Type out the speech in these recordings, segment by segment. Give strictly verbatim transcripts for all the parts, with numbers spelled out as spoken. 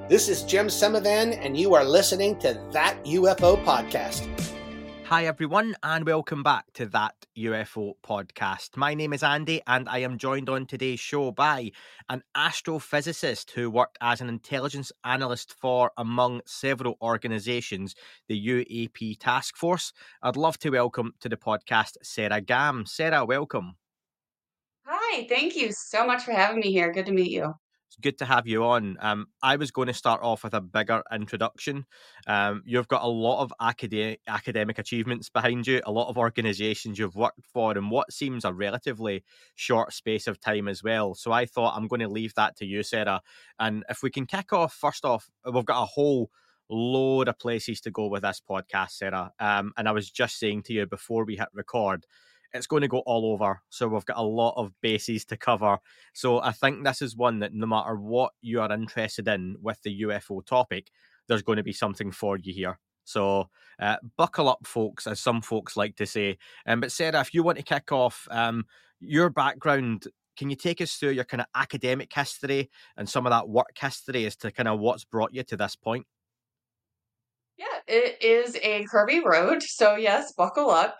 This is Jim Semivan, and you are listening to That U F O Podcast. Hi everyone, and welcome back to That U F O Podcast. My name is Andy, and I am joined on today's show by an astrophysicist who worked as an intelligence analyst for, among several organisations, the U A P Task Force. I'd love to welcome to the podcast Sarah Gam. Sarah, welcome. Hi, thank you so much for having me here. Good to meet you. It's good to have you on. Um, I was going to start off with a bigger introduction. Um, you've got a lot of acad- academic achievements behind you, a lot of organisations you've worked for in what seems a relatively short space of time as well. So I thought I'm going to leave that to you, Sarah. And if we can kick off, first off, we've got a whole load of places to go with this podcast, Sarah. Um, and I was just saying to you before we hit record, it's going to go all over. So we've got a lot of bases to cover. So I think this is one that no matter what you are interested in with the U F O topic, there's going to be something for you here. So uh, buckle up, folks, as some folks like to say. Um, but Sarah, if you want to kick off, um, your background, can you take us through your kind of academic history and some of that work history as to kind of what's brought you to this point? Yeah, it is a curvy road. So, yes, buckle up.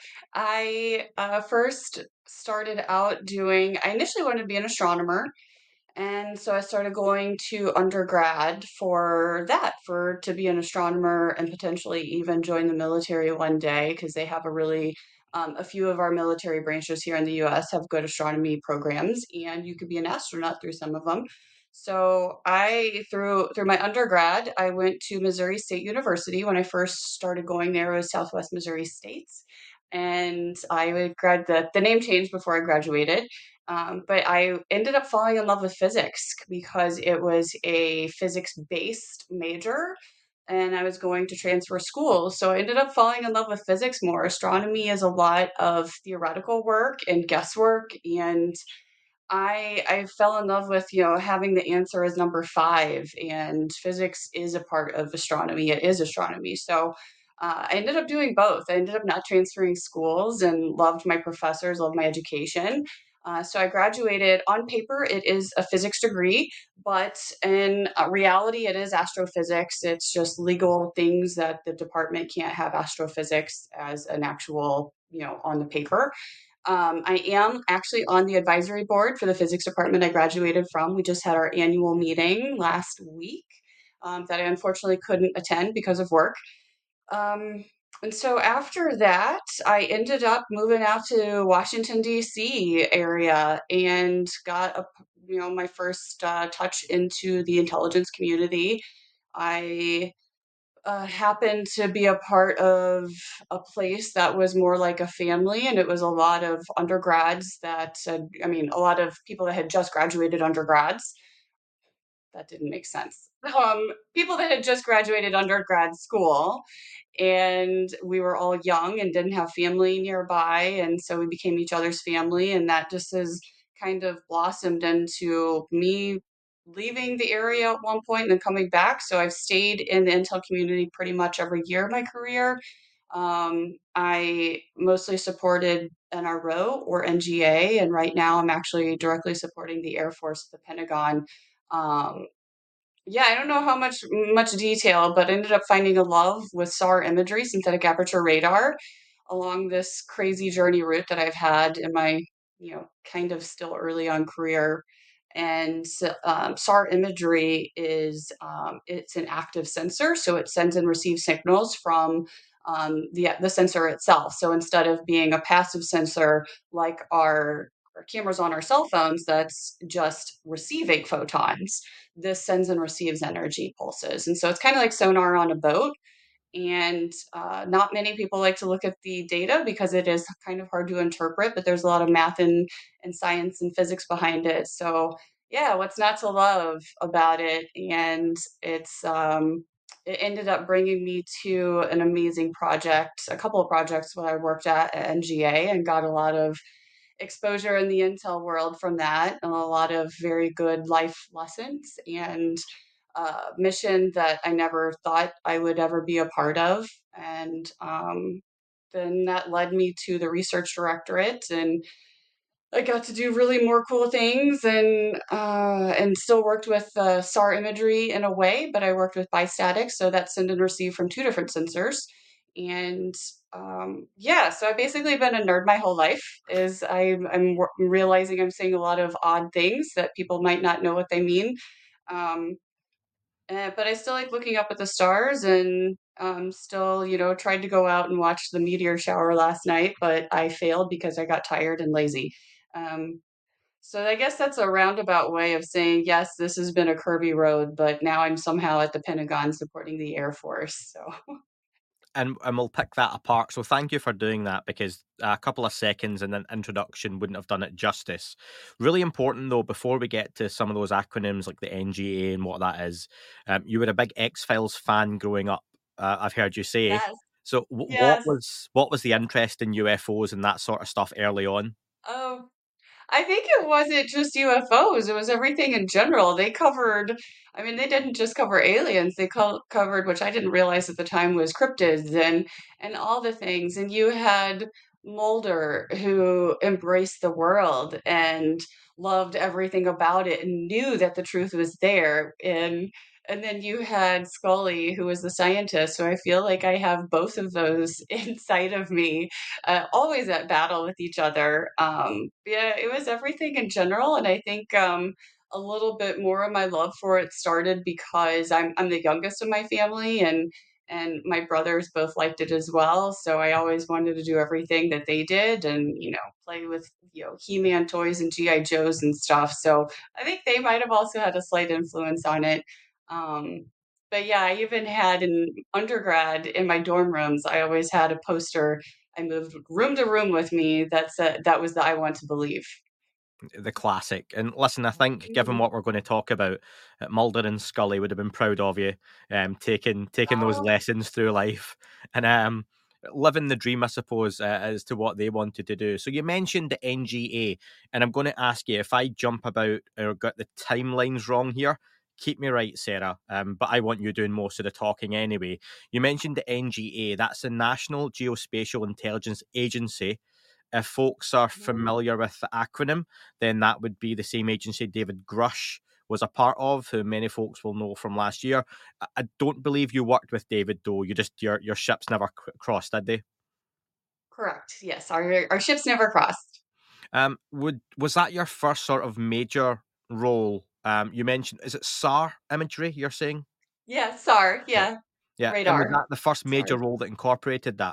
I uh, first started out doing, I initially wanted to be an astronomer. And so I started going to undergrad for that, for to be an astronomer and potentially even join the military one day, because they have a really, um, a few of our military branches here in the U S have good astronomy programs, and you could be an astronaut through some of them. So I through through my undergrad, I went to Missouri State University. When I first started going there, it was Southwest Missouri States, and I would grad the the name changed before I graduated. Um, but I ended up falling in love with physics because it was a physics-based major and I was going to transfer schools. So I ended up falling in love with physics more. Astronomy is a lot of theoretical work and guesswork, and I I fell in love with, you know, having the answer as number five, and physics is a part of astronomy. It is astronomy. So uh, I ended up doing both. I ended up not transferring schools and loved my professors, loved my education. Uh, so I graduated. On paper, it is a physics degree, but in uh, reality, it is astrophysics. It's just legal things that the department can't have astrophysics as an actual, you know, on the paper. Um, I am actually on the advisory board for the physics department I graduated from. We just had our annual meeting last week um, that I unfortunately couldn't attend because of work. Um, and so after that, I ended up moving out to Washington, D C area and got a, you know, my first uh, touch into the intelligence community. I uh, happened to be a part of a place that was more like a family, and it was a lot of undergrads that, uh, I mean, a lot of people that had just graduated undergrads. That didn't make sense. Um, people that had just graduated undergrad school, and we were all young and didn't have family nearby, and so we became each other's family, and that just has kind of blossomed into me leaving the area at one point and then coming back. So I've stayed in the intel community pretty much every year of my career. Um, I mostly supported N R O or N G A, and right now I'm actually directly supporting the Air Force, the Pentagon. Um, yeah, I don't know how much much detail, but ended up finding a love with S A R imagery, synthetic aperture radar, along this crazy journey route that I've had in my, you know, kind of still early on career. And um, S A R imagery is um, it's an active sensor, so it sends and receives signals from um, the the sensor itself. So instead of being a passive sensor like our our cameras on our cell phones that's just receiving photons, this sends and receives energy pulses. And so it's kind of like sonar on a boat. And uh, not many people like to look at the data because it is kind of hard to interpret, but there's a lot of math and, and science and physics behind it. So, yeah, what's not to love about it? And it's, um, it ended up bringing me to an amazing project, a couple of projects when I worked at, at N G A, and got a lot of exposure in the intel world from that, and a lot of very good life lessons and uh, mission that I never thought I would ever be a part of. And um, then that led me to the research directorate. And I got to do really more cool things and uh, and still worked with uh, S A R imagery in a way, but I worked with Bistatic, so that's send and receive from two different sensors. And um, yeah, so I've basically been a nerd my whole life. Is I'm I'm wor- realizing I'm saying a lot of odd things that people might not know what they mean. Um, uh, but I still like looking up at the stars and um, still, you know, tried to go out and watch the meteor shower last night, but I failed because I got tired and lazy. Um, so I guess that's a roundabout way of saying, yes, this has been a curvy road, but now I'm somehow at the Pentagon supporting the Air Force. So and and we'll pick that apart. So thank you for doing that, because a couple of seconds and an introduction wouldn't have done it justice. Really important though, before we get to some of those acronyms like the N G A and what that is, um, you were a big X-Files fan growing up. Uh, I've heard you say. yes, So w- what yes. was what was the interest in U F Os and that sort of stuff early on? Oh, I think it wasn't just U F Os, it was everything in general. They covered, I mean, they didn't just cover aliens, they co covered, which I didn't realize at the time, was cryptids and and all the things. And you had Mulder, who embraced the world and loved everything about it and knew that the truth was there. And and then you had Scully, who was the scientist. So I feel like I have both of those inside of me, uh, always at battle with each other. Um, yeah, it was everything in general, and I think um, a little bit more of my love for it started because I'm I'm the youngest of my family, and and my brothers both liked it as well. So I always wanted to do everything that they did, and you know, play with you know He-Man toys and G I Joes and stuff. So I think they might have also had a slight influence on it. Um, but yeah, I even had in undergrad in my dorm rooms, I always had a poster. I moved room to room with me. That's a, that was the I Want to Believe. The classic. And listen, I think given Mhm. what we're going to talk about, uh, Mulder and Scully would have been proud of you, um, taking taking those Oh, lessons through life and um, living the dream, I suppose, uh, as to what they wanted to do. So you mentioned the N G A, and I'm going to ask you if I jump about or got the timelines wrong here. Keep me right, Sarah. Um, but I want you doing most of the talking anyway. You mentioned the N G A. That's the National Geospatial Intelligence Agency. If folks are mhm. familiar with the acronym, then that would be the same agency David Grush was a part of, who many folks will know from last year. I I don't believe you worked with David though. You just your your ships never c- crossed, did they? Correct. Yes, our our ships never crossed. Um, would was that your first sort of major role? Um, you mentioned, is it S A R imagery? You're saying, Yeah, S A R. yeah, Yeah, yeah. And was radar. that the first major Sorry. role that incorporated that?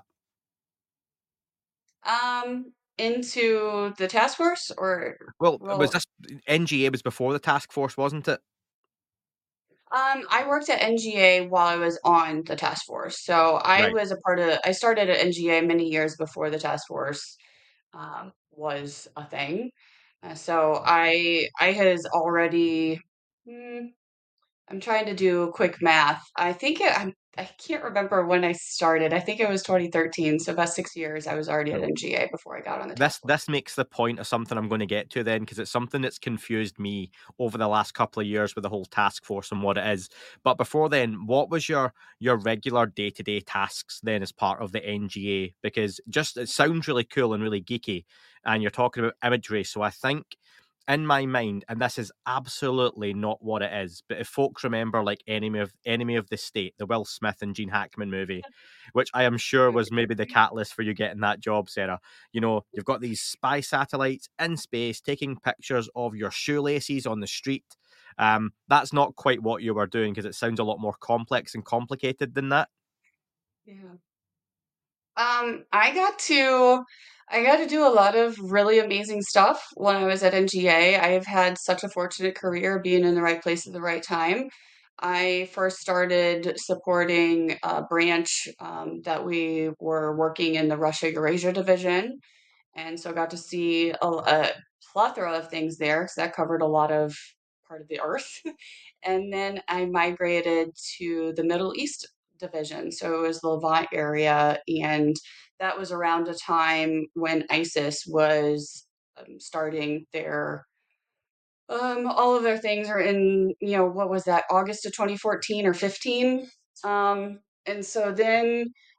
Um, into the task force or Well, was well, this N G A was before the task force, wasn't it? um, I worked at N G A while I was on the task force. So I Right. was a part of. I started at N G A many years before the task force um, was a thing. Uh, so I I has already. hmm, I'm trying to do quick math. I think it, I'm, I can't remember when I started. I think it was twenty thirteen. So about six years I was already at Cool. N G A before I got on the This task force. this makes the point of something I'm going to get to then, because it's something that's confused me over the last couple of years with the whole task force and what it is. But before then, what was your your regular day to day tasks then as part of the N G A? Because just it sounds really cool and really geeky, and you're talking about imagery. So I think in my mind, and this is absolutely not what it is, but if folks remember like Enemy of Enemy of the State, the Will Smith and Gene Hackman movie, which I am sure was maybe the catalyst for you getting that job, Sarah. You know, you've got these spy satellites in space taking pictures of your shoelaces on the street. Um, that's not quite what you were doing, because it sounds a lot more complex and complicated than that. Yeah. Um, I got to I got to do a lot of really amazing stuff when I was at N G A. I have had such a fortunate career being in the right place at the right time. I first started supporting a branch um, that we were working in the Russia Eurasia division. And so I got to see a, a plethora of things there because that covered a lot of part of the earth. And then I migrated to the Middle East division. So it was the Levant area. And that was around a time when ISIS was um, starting their, um, all of their things are in, you know, what was that, August of twenty fourteen or fifteen? Um, and so then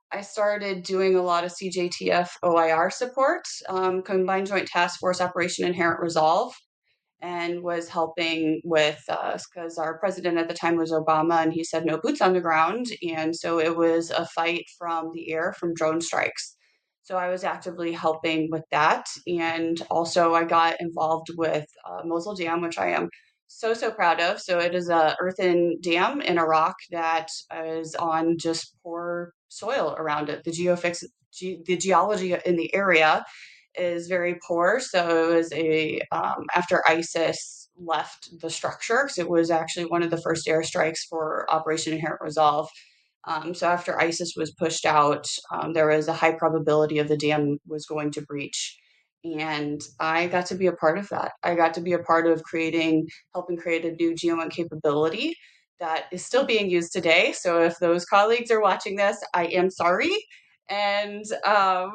I started doing a lot of C J T F O I R support, um, Combined Joint Task Force Operation Inherent Resolve, and was helping with, because uh, our president at the time was Obama, and he said no boots on the ground. And so it was a fight from the air, from drone strikes. So I was actively helping with that. And also I got involved with uh, Mosul Dam, which I am so, so proud of. So it is a earthen dam in Iraq that is on just poor soil around it. The geofix, ge- the geology in the area is very poor. So it was a um, after ISIS left the structure, because it was actually one of the first airstrikes for Operation Inherent Resolve. Um, so after ISIS was pushed out, um, there was a high probability of the dam was going to breach. And I got to be a part of that. I got to be a part of creating, helping create a new G M one capability that is still being used today. So if those colleagues are watching this, I am sorry. And um,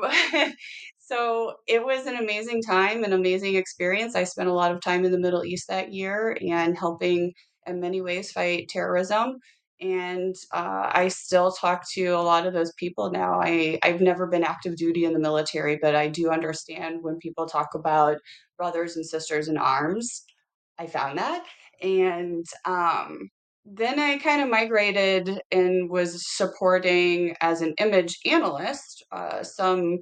so it was an amazing time, an amazing experience. I spent a lot of time in the Middle East that year and helping in many ways fight terrorism. And uh, I still talk to a lot of those people now. I, I've never been active duty in the military, but I do understand when people talk about brothers and sisters in arms. I found that. And um, then I kind of migrated and was supporting as an image analyst uh, some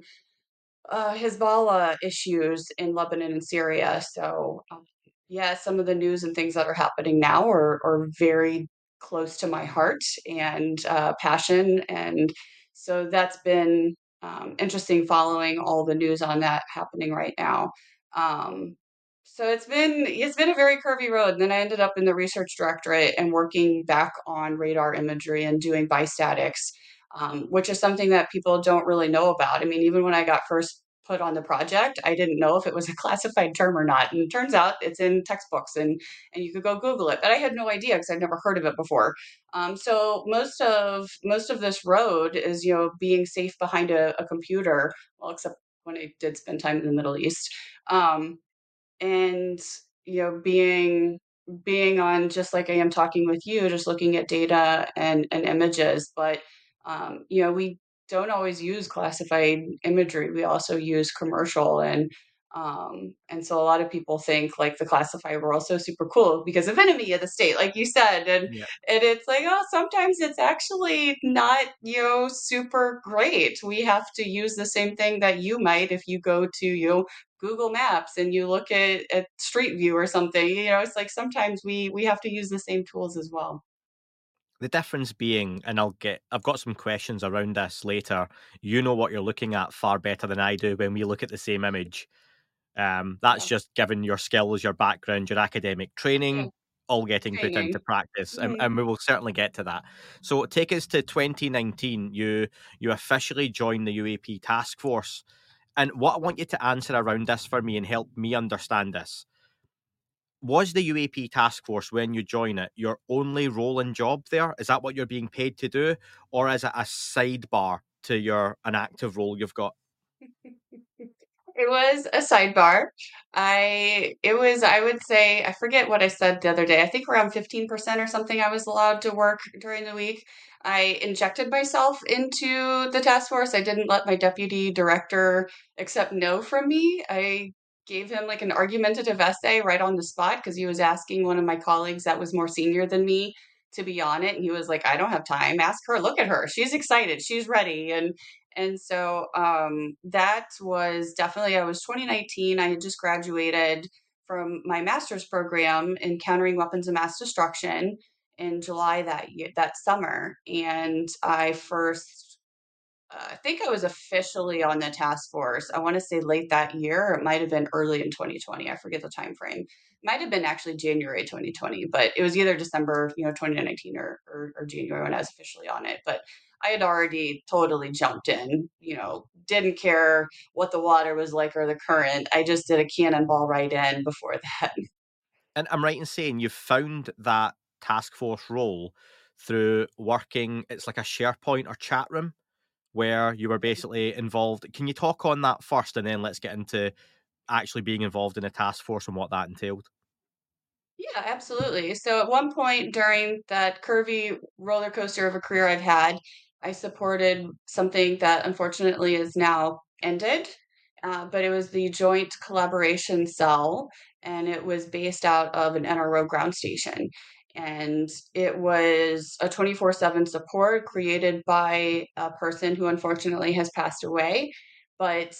uh, Hezbollah issues in Lebanon and Syria. So, um, yeah, some of the news and things that are happening now are, are very close to my heart and uh, passion. And so that's been um, interesting following all the news on that happening right now. Um, so it's been it's been a very curvy road. And then I ended up in the research directorate and working back on radar imagery and doing biostatics, um, which is something that people don't really know about. I mean, even when I got first put on the project, I didn't know if it was a classified term or not. And it turns out it's in textbooks, and, and you could go Google it. But I had no idea because I'd never heard of it before. Um, so most of most of this road is, you know, being safe behind a, a computer. Well, except when I did spend time in the Middle East. Um, and you know being being on, just like I am talking with you, just looking at data and and images. But um, you know we don't always use classified imagery. We also use commercial. And um, and so a lot of people think like the classified world so super cool because of enemy of the state, like you said. and Yeah. and it's like, oh, sometimes it's actually not, you know super great. We have to use the same thing that you might if you go to, you know Google Maps and you look at, at Street View or something. You know, it's like sometimes we we have to use the same tools as well. The difference being, and I'll get, I've got some questions around this later. You know what you're looking at far better than I do when we look at the same image. Um, that's Yeah. just given your skills, your background, your academic Yeah. training, all getting put into Training. practice, and, Mhm. and we will certainly get to that. So take us to twenty nineteen. You you officially joined the U A P task force, and what I want you to answer around this for me and help me understand this: was the U A P task force, when you join it, your only role and job there? Is that what you're being paid to do, or is it a sidebar to your an active role you've got? It was a sidebar. I it was I would say, I forget what I said the other day. I think around fifteen percent or something I was allowed to work during the week. I injected myself into the task force. I didn't let my deputy director accept no from me. I gave him like an argumentative essay right on the spot because he was asking one of my colleagues that was more senior than me to be on it. And he was like, I don't have time. Ask her. Look at her. She's excited. She's ready. And and so um, that was definitely, I was twenty nineteen. I had just graduated from my master's program in countering weapons of mass destruction in July that year, that summer. And I first, uh, I think I was officially on the task force. I want to say late that year, or it might have been early in twenty twenty. I forget the time frame. Might have been actually January twenty twenty, but it was either December, you know, twenty nineteen, or, or, or January when I was officially on it. But I had already totally jumped in, you know, didn't care what the water was like or the current. I just did a cannonball right in before that. And I'm right in saying you found that task force role through working, it's like a SharePoint or chat room where you were basically involved. Can you talk on that first, and then let's get into actually being involved in a task force and what that entailed? Yeah, absolutely. So at one point during that curvy roller coaster of a career I've had, I supported something that unfortunately is now ended, uh, but it was the Joint Collaboration Cell, and it was based out of an N R O ground station. And it was a twenty-four seven support created by a person who unfortunately has passed away. But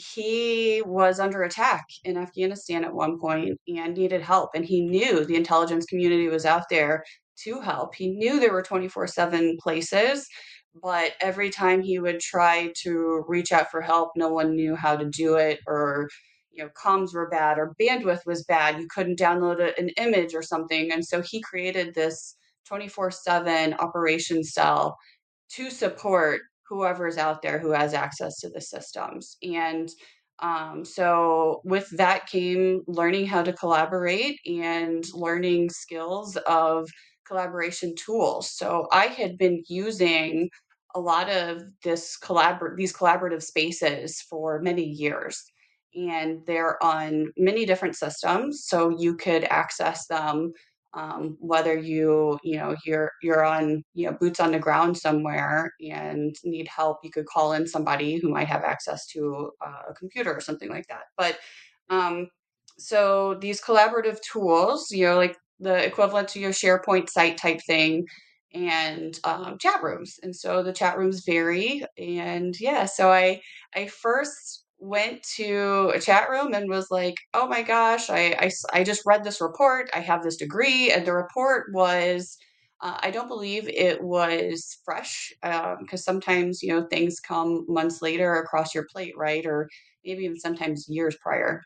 he was under attack in Afghanistan at one point and needed help. And he knew the intelligence community was out there to help. He knew there were twenty-four seven places, but every time he would try to reach out for help, no one knew how to do it, or you know, comms were bad, or bandwidth was bad. You couldn't download a, an image or something. And so he created this twenty-four seven operation cell to support whoever is out there who has access to the systems. And um, so with that came learning how to collaborate and learning skills of collaboration tools. So I had been using a lot of this collabor- these collaborative spaces for many years. And they're on many different systems, so you could access them um, whether you you know you're you're on you know boots on the ground somewhere and need help. You could call in somebody who might have access to uh, a computer or something like that. But um, so these collaborative tools, you know, like the equivalent to your SharePoint site type thing, and um, chat rooms. And so the chat rooms vary. And yeah, so I I first went to a chat room and was like, oh my gosh, I, I, I just read this report. I have this degree. And the report was, uh, I don't believe it was fresh, because um, sometimes, you know, things come months later across your plate, right? Or maybe even sometimes years prior.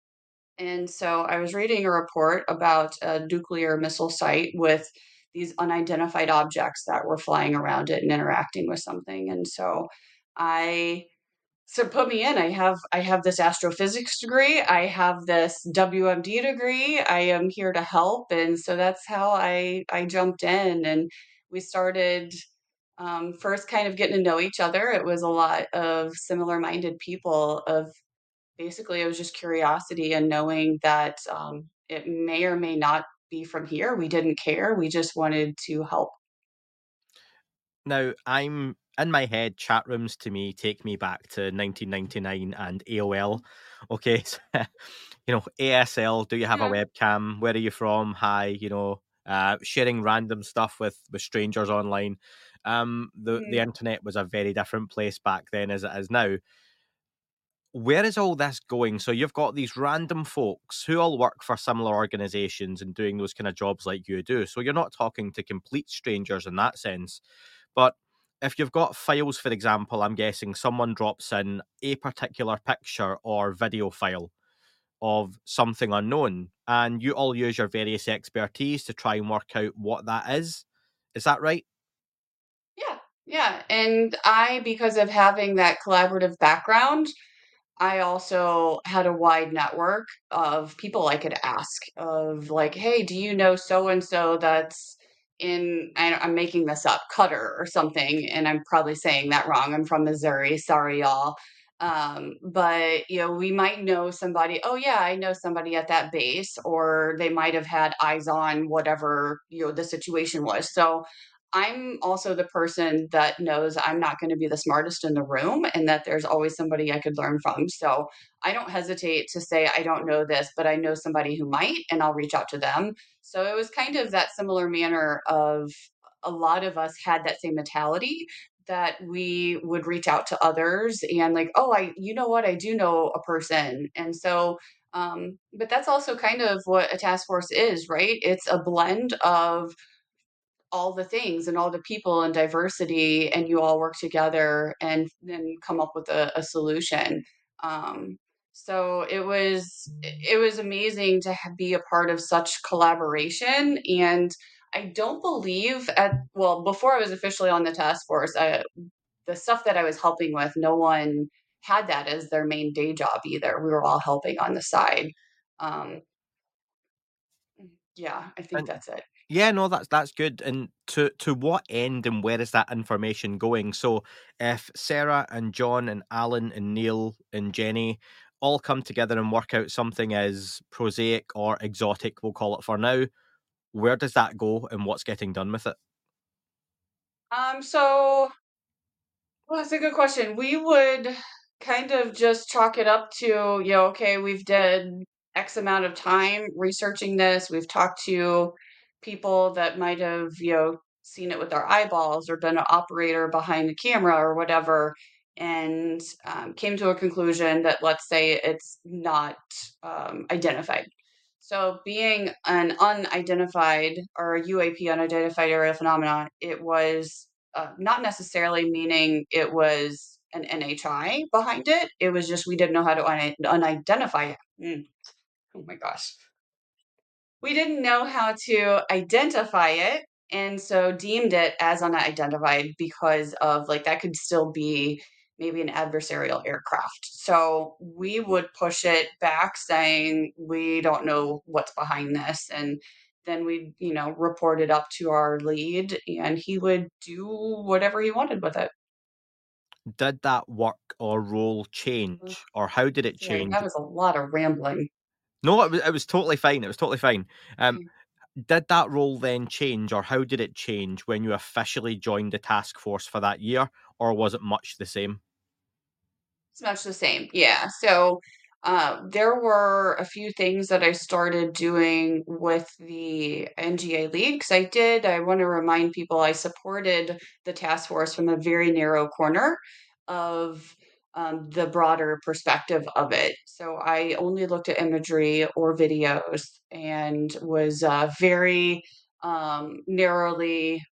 And so I was reading a report about a nuclear missile site with these unidentified objects that were flying around it and interacting with something. And so I so put me in. I have I have this astrophysics degree. I have this W M D degree. I am here to help, and so that's how I I jumped in, and we started um, first kind of getting to know each other. It was a lot of similar minded people. Of basically, it was just curiosity and knowing that um, it may or may not be from here. We didn't care. We just wanted to help. Now, I'm in my head, chat rooms to me take me back to nineteen ninety-nine and A O L. Okay, so, you know, A S L, do you have a Yeah. webcam? Where are you from? Hi, you know, uh, sharing random stuff with, with strangers online. Um, the, the Mhm. internet was a very different place back then as it is now. Where is all this going? So you've got these random folks who all work for similar organizations and doing those kind of jobs like you do. So you're not talking to complete strangers in that sense. But if you've got files, for example, I'm guessing someone drops in a particular picture or video file of something unknown, and you all use your various expertise to try and work out what that is. Is that right? Yeah. Yeah. And I, because of having that collaborative background, I also had a wide network of people I could ask of like, hey, do you know so and so that's in, I, I'm making this up, Cutter or something, and I'm probably saying that wrong. I'm from Missouri. Sorry, y'all. Um, but you know, we might know somebody. Oh yeah, I know somebody at that base, or they might have had eyes on whatever you know the situation was. So I'm also the person that knows I'm not going to be the smartest in the room and that there's always somebody I could learn from. So I don't hesitate to say, I don't know this, but I know somebody who might, and I'll reach out to them. So it was kind of that similar manner of a lot of us had that same mentality that we would reach out to others and like, oh, I, you know what, I do know a person. And so, um, but that's also kind of what a task force is, right? It's a blend of all the things and all the people and diversity, and you all work together and then come up with a, a solution. um, so it was it was amazing to ha- be a part of such collaboration. And I don't believe at well before I was officially on the task force, uh, the stuff that I was helping with, no one had that as their main day job either. We were all helping on the side. um, yeah, I think And that's it. yeah, no, that's that's good. And to to what end and where is that information going? So if Sarah and John and Alan and Neil and Jenny all come together and work out something as prosaic or exotic, we'll call it for now, where does that go and what's getting done with it? Um, so Well, that's a good question. We would kind of just chalk it up to, you know, okay, we've did X amount of time researching this. We've talked to people that might have, you know, seen it with their eyeballs or been an operator behind the camera or whatever, and um, came to a conclusion that, let's say, it's not um, identified. So, being an unidentified or U A P, unidentified aerial phenomenon, it was uh, not necessarily meaning it was an N H I behind it. It was just we didn't know how to un- unidentify it. Mm. Oh my gosh. We didn't know how to identify it, and so deemed it as unidentified because of like that could still be maybe an adversarial aircraft. So we would push it back saying we don't know what's behind this, and then we'd, you know, report it up to our lead and he would do whatever he wanted with it. Did that work or role Ugh, change, or how did it sorry, change? that was a lot of rambling. No, it was, it was totally fine. It was totally fine. Um, Okay. did that role then change, or how did it change when you officially joined the task force for that year, or was it much the same? It's much the same. Yeah. So uh, there were a few things that I started doing with the N G A League because I did. I want to remind people I supported the task force from a very narrow corner of um, the broader perspective of it. So I only looked at imagery or videos and was uh, very um, narrowly,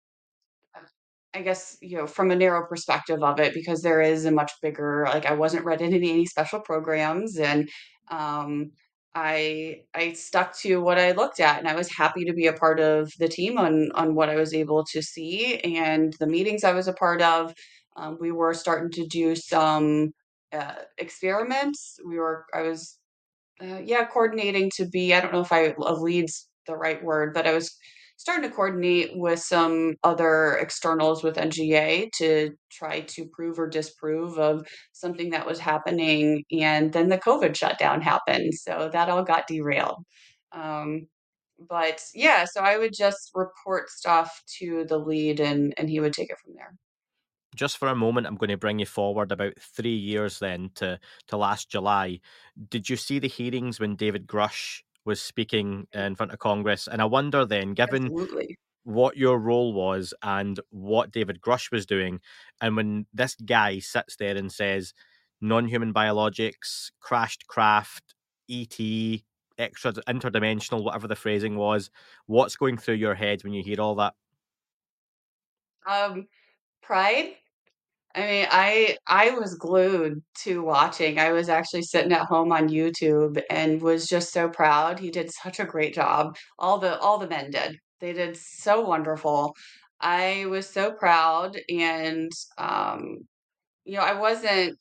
I guess, you know, from a narrow perspective of it, because there is a much bigger, like, I wasn't read in any any special programs, and um, I I stuck to what I looked at, and I was happy to be a part of the team on on what I was able to see and the meetings I was a part of. Um, we were starting to do some uh, experiments. We were I was uh, yeah, coordinating to be, I don't know if I a lead's the right word, but I was starting to coordinate with some other externals with N G A to try to prove or disprove of something that was happening. And then the COVID shutdown happened. So that all got derailed. Um, but yeah, so I would just report stuff to the lead and, and he would take it from there. Just for a moment, I'm going to bring you forward about three years then to to last July. Did you see the hearings when David Grush was speaking in front of Congress? And I wonder then, given Absolutely. what your role was and what David Grush was doing, and when this guy sits there and says non-human biologics, crashed craft, E T, extra interdimensional, whatever the phrasing was, what's going through your head when you hear all that? Um, Pride. I mean, I I was glued to watching. I was actually sitting at home on YouTube and was just so proud. He did such a great job. All the all the men did. They did so wonderful. I was so proud and um you know, I wasn't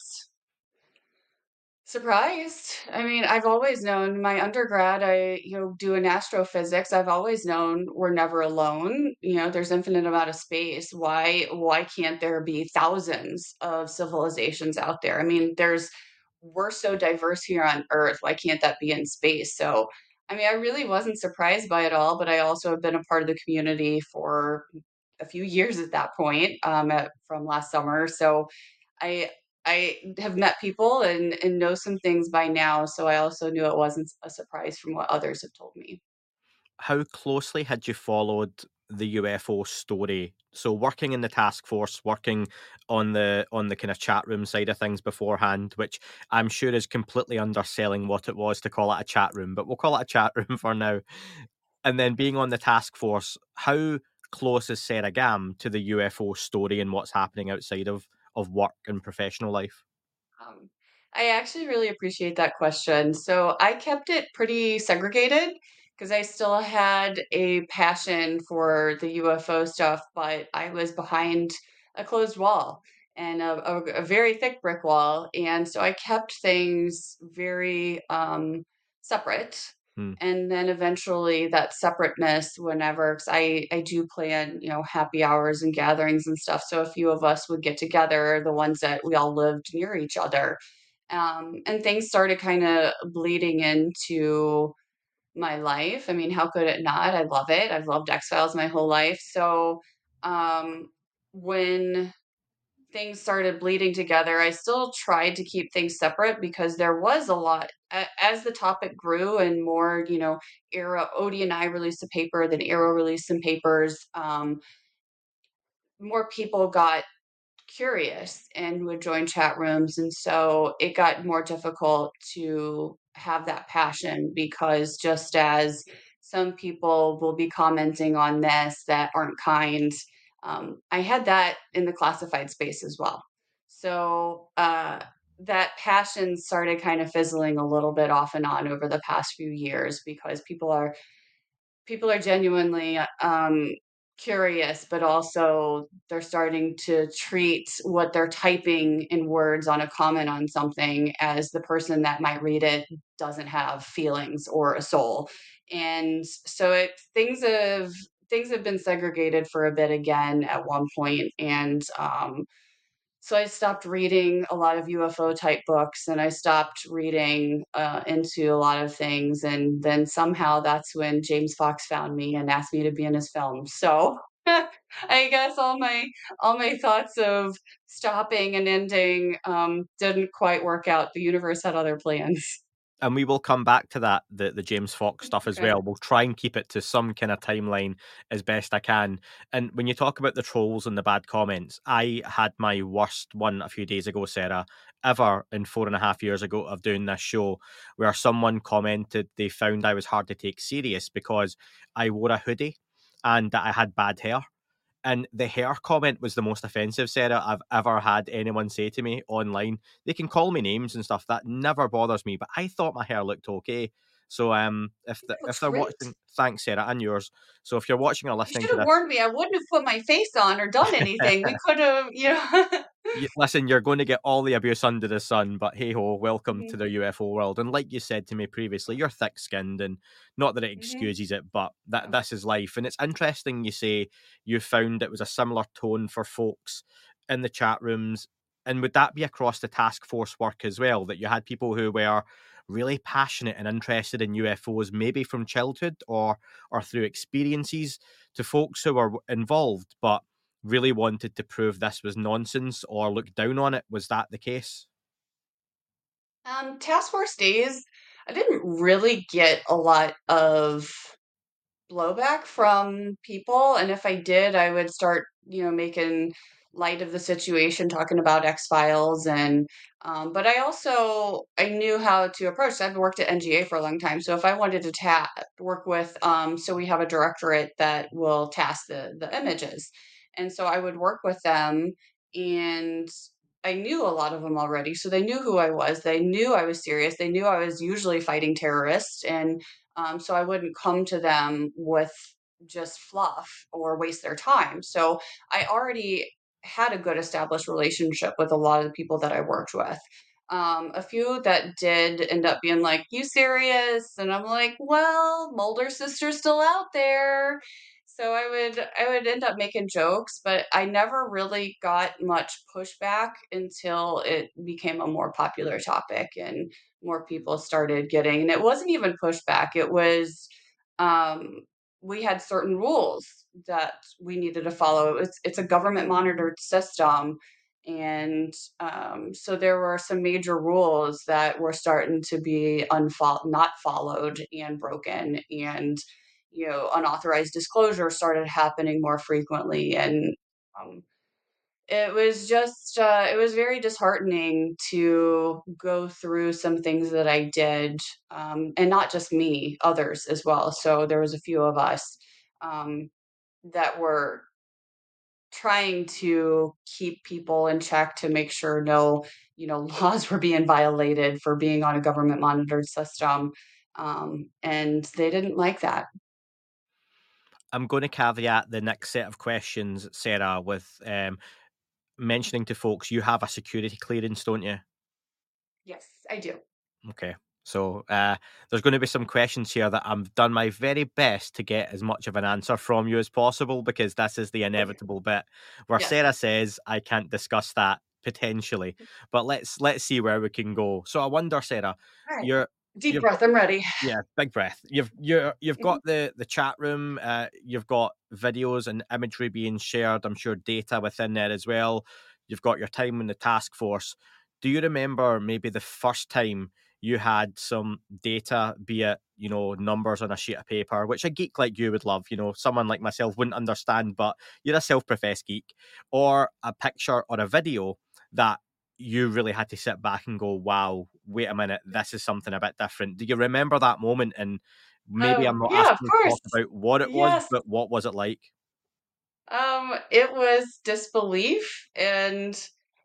surprised. I mean, I've always known my undergrad, I, you know, doing astrophysics. I've always known we're never alone. You know, there's infinite amount of space. Why why can't there be thousands of civilizations out there? I mean, there's we're so diverse here on Earth. Why can't that be in space? So, I mean, I really wasn't surprised by it all, but I also have been a part of the community for a few years at that point, um, at, from last summer. So, I I have met people and and know some things by now, so I also knew it wasn't a surprise from what others have told me. How closely had you followed the U F O story? So working in the task force, working on the on the kind of chat room side of things beforehand, which I'm sure is completely underselling what it was to call it a chat room, but we'll call it a chat room for now. And then being on the task force, how close is Sarah Gam to the U F O story and what's happening outside of of work and professional life? Um, I actually really appreciate that question. So I kept it pretty segregated because I still had a passion for the U F O stuff, but I was behind a closed wall and a, a, a very thick brick wall. And so I kept things very um, separate. Hmm. And then eventually that separateness, whenever, 'cause I, I do plan, you know, happy hours and gatherings and stuff. So a few of us would get together, the ones that we all lived near each other. Um, and things started kind of bleeding into my life. I mean, how could it not? I love it. I've loved X Files my whole life. So um, when things started bleeding together, I still tried to keep things separate because there was a lot as the topic grew and more, you know, Arrow, Odie and I released a paper, then Arrow released some papers. Um, more people got curious and would join chat rooms. And so it got more difficult to have that passion because just as some people will be commenting on this that aren't kind, um, I had that in the classified space as well. So uh, that passion started kind of fizzling a little bit off and on over the past few years because people are people are genuinely um, curious, but also they're starting to treat what they're typing in words on a comment on something as the person that might read it doesn't have feelings or a soul. And so it things have things have been segregated for a bit again at one point, and um, so I stopped reading a lot of U F O type books and I stopped reading uh, into a lot of things. And then somehow that's when James Fox found me and asked me to be in his film. So I guess all my all my thoughts of stopping and ending um, didn't quite work out. The universe had other plans. And we will come back to that, the, the James Fox stuff as Okay. well. We'll try and keep it to some kind of timeline as best I can. And when you talk about the trolls and the bad comments, I had my worst one a few days ago, Sarah, ever in four and a half years ago of doing this show, where someone commented they found I was hard to take serious because I wore a hoodie and that I had bad hair. And the hair comment was the most offensive, Sarah, I've ever had anyone say to me online. They can call me names and stuff. That never bothers me. But I thought my hair looked okay. So um, if the, It if looks they're great. watching, thanks, Sarah, and yours. So if you're watching or You listening should to have this, warned me. I wouldn't have put my face on or done anything. We could have, you know. you, listen, you're going to get all the abuse under the sun, but hey ho, welcome to Mhm, the U F O world. And like you said to me previously, you're thick skinned, and not that it mhm. excuses it, but that Yeah. this is life. And it's interesting you say you found it was a similar tone for folks in the chat rooms. And would that be across the task force work as well? That you had people who were really passionate and interested in U F Os, maybe from childhood or or through experiences, to folks who were involved, but really wanted to prove this was nonsense or look down on it. Was that the case? Um, task force days, I didn't really get a lot of blowback from people, and if I did, I would start, you know, making light of the situation, talking about X-Files and um, but I also I knew how to approach. I've worked at N G A for a long time, so if I wanted to ta work with, um, so we have a directorate that will task the the images, and so I would work with them, and I knew a lot of them already, so they knew who I was. They knew I was serious. They knew I was usually fighting terrorists, and um, so I wouldn't come to them with just fluff or waste their time. So I already had a good established relationship with a lot of the people that I worked with. Um, a few that did end up being like, "You serious?" And I'm like, "Well, Mulder sister's still out there." So I would I would end up making jokes, but I never really got much pushback until it became a more popular topic and more people started getting, and it wasn't even pushback. It was um, we had certain rules that we needed to follow. It's it's a government monitored system, and um, so there were some major rules that were starting to be unfo- not followed and broken, and you know unauthorized disclosure started happening more frequently, and um, it was just uh, it was very disheartening to go through some things that I did, um, and not just me, others as well. So there was a few of us um, that were trying to keep people in check to make sure no, you know, laws were being violated for being on a government monitored system, um, and they didn't like that. I'm going to caveat the next set of questions, Sarah, with um, mentioning to folks you have a security clearance, don't you? Yes, I do. Okay. So uh, there's going to be some questions here that I've done my very best to get as much of an answer from you as possible, because this is the Okay. inevitable bit where Yes. Sarah says I can't discuss that potentially, but let's let's see where we can go. So I wonder, Sarah, All right. you're Deep you've breath. I'm ready. yeah, big breath. You've you're you've Mhm. got the the chat room. Uh, you've got videos and imagery being shared. I'm sure data within there as well. you've got your time in the task force. Do you remember maybe the first time you had some data, be it, you know, numbers on a sheet of paper, which a geek like you would love, you know, someone like myself wouldn't understand, but you're a self-professed geek, or a picture or a video that you really had to sit back and go, wow, wait a minute, this is something a bit different. Do you remember that moment? And maybe I'm Um, not yeah, of asking you to course. talk about what it was, Yes. but what was it like? Um, it was disbelief and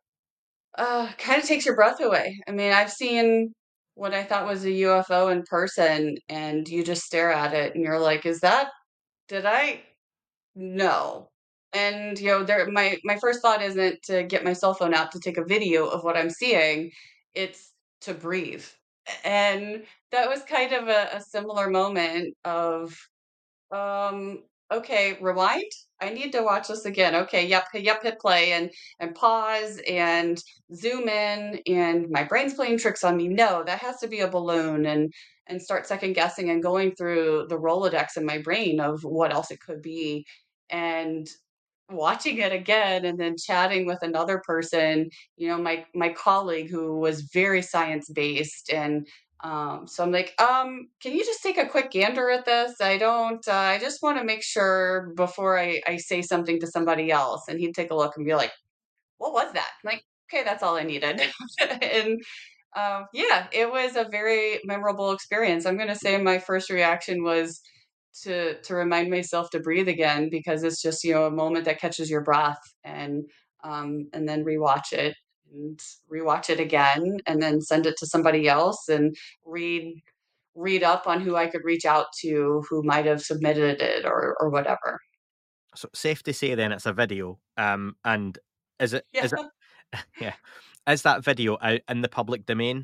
uh kind of takes your breath away. I mean, I've seen what I thought was a U F O in person, and you just stare at it and you're like, is that did I no. And you know, there my my first thought isn't to get my cell phone out to take a video of what I'm seeing. It's to breathe. And that was kind of a, a similar moment of um, okay, rewind. I need to watch this again. Okay, yep, yep, hit play and and pause and zoom in, and my brain's playing tricks on me. No, that has to be a balloon, and and start second guessing and going through the Rolodex in my brain of what else it could be. And watching it again and then chatting with another person, you know, my my colleague who was very science based. And um, so I'm like, um, can you just take a quick gander at this? I don't, uh, I just want to make sure before I, I say something to somebody else. And he'd take a look and be like, what was that? I'm like, okay, that's all I needed. And um, yeah, it was a very memorable experience. I'm going to say my first reaction was to to remind myself to breathe again, because it's just, you know, a moment that catches your breath. And um, and then rewatch it and rewatch it again, and then send it to somebody else and read read up on who I could reach out to who might have submitted it, or or whatever. So safe to say then it's a video. Um, and is it Yeah. is it yeah, is that video out in the public domain?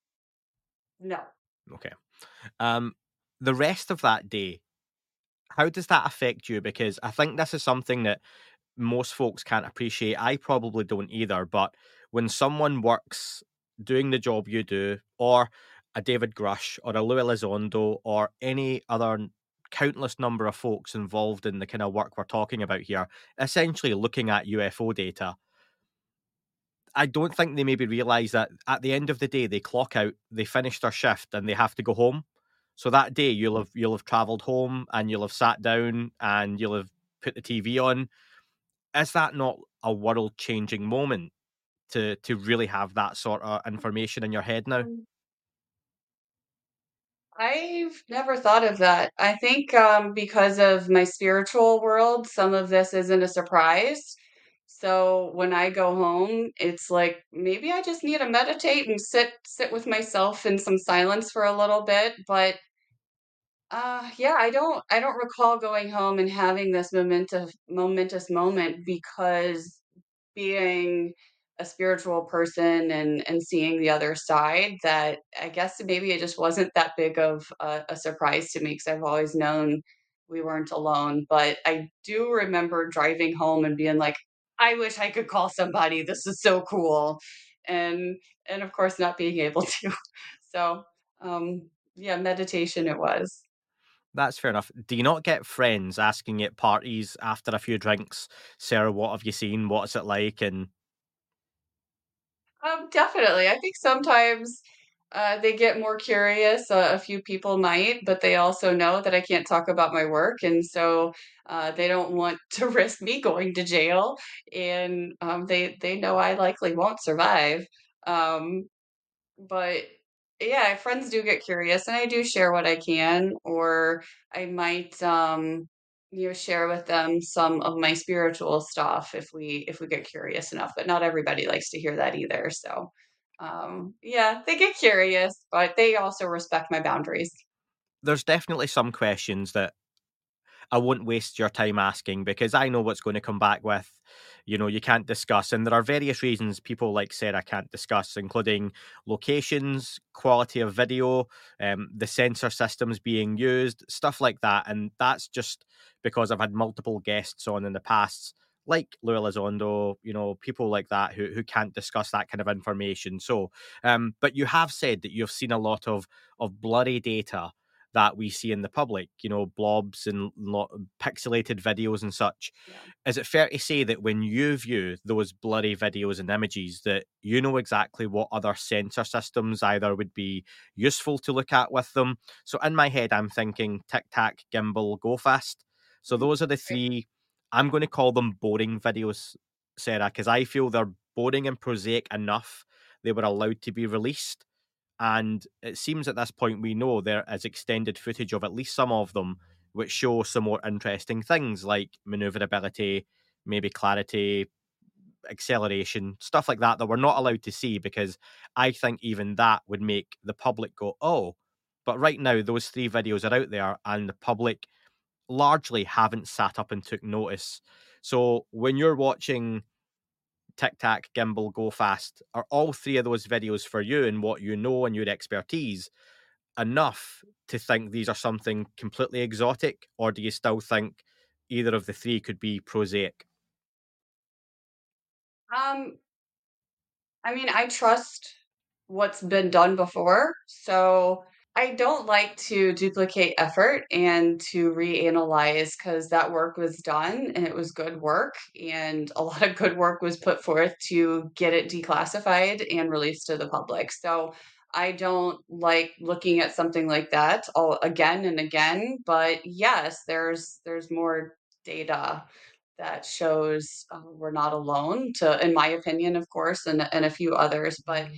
No. Okay. Um, the rest of that day, how does that affect you? Because I think this is something that most folks can't appreciate. I probably don't either. But when someone works doing the job you do, or a David Grush, or a Louis Elizondo, or any other n- countless number of folks involved in the kind of work we're talking about here, essentially looking at U F O data, I don't think they maybe realise that at the end of the day, they clock out, they finish their shift, and they have to go home. So that day, you'll have you'll have travelled home, and you'll have sat down, and you'll have put the T V on. Is that not a world changing moment to to really have that sort of information in your head now? Um, I've never thought of that. I think um, because of my spiritual world, some of this isn't a surprise. So when I go home, it's like maybe I just need to meditate and sit sit with myself in some silence for a little bit. But uh, yeah, I don't I don't recall going home and having this momentous momentous moment, because being a spiritual person and and seeing the other side, that I guess maybe it just wasn't that big of a, a surprise to me, because I've always known we weren't alone. But I do remember driving home and being like, I wish I could call somebody. This is so cool. And and of course not being able to. So um yeah, meditation it was. That's fair enough. Do you not get friends asking you at parties after a few drinks, Sarah, what have you seen? What's it like? And Um, definitely. I think sometimes uh, they get more curious. Uh, a few people might, but they also know that I can't talk about my work, and so uh, they don't want to risk me going to jail. And um, they they know I likely won't survive. Um, but yeah, friends do get curious, and I do share what I can, or I might, um, you know, share with them some of my spiritual stuff if we if we get curious enough. But not everybody likes to hear that either. So, um, yeah, they get curious, but they also respect my boundaries. there's definitely some questions that I won't waste your time asking, because I know what's going to come back with, you know, you can't discuss. And there are various reasons people like Sarah can't discuss, including locations, quality of video, um, the sensor systems being used, stuff like that. And that's just because I've had multiple guests on in the past, like Louis Elizondo, you know, people like that who, who can't discuss that kind of information. So, um, but you have said that you've seen a lot of, of blurry data. that we see in the public, you know, blobs and lo- pixelated videos and such. Yeah. Is it fair to say that when you view those blurry videos and images, that you know exactly what other sensor systems either would be useful to look at with them? So in my head, I'm thinking Tic Tac, Gimbal, Go Fast. So Mhm. those are the Right. three. I'm going to call them boring videos, Sarah, because I feel they're boring and prosaic enough they were allowed to be released. And it seems at this point we know there is extended footage of at least some of them, which show some more interesting things like maneuverability, maybe clarity, acceleration, stuff like that that we're not allowed to see, because I think even that would make the public go, oh. But right now, those three videos are out there and the public largely haven't sat up and took notice. So when you're watching Tic Tac, Gimbal, Go Fast, are all three of those videos for you and what you know and your expertise enough to think these are something completely exotic, or do you still think either of the three could be prosaic? Um, I mean, I trust what's been done before, so I don't like to duplicate effort and to reanalyze because that work was done and it was good work, and a lot of good work was put forth to get it declassified and released to the public. So I don't like looking at something like that all again and again, but yes, there's there's more data that shows uh, we're not alone, to in my opinion, of course, and and a few others. But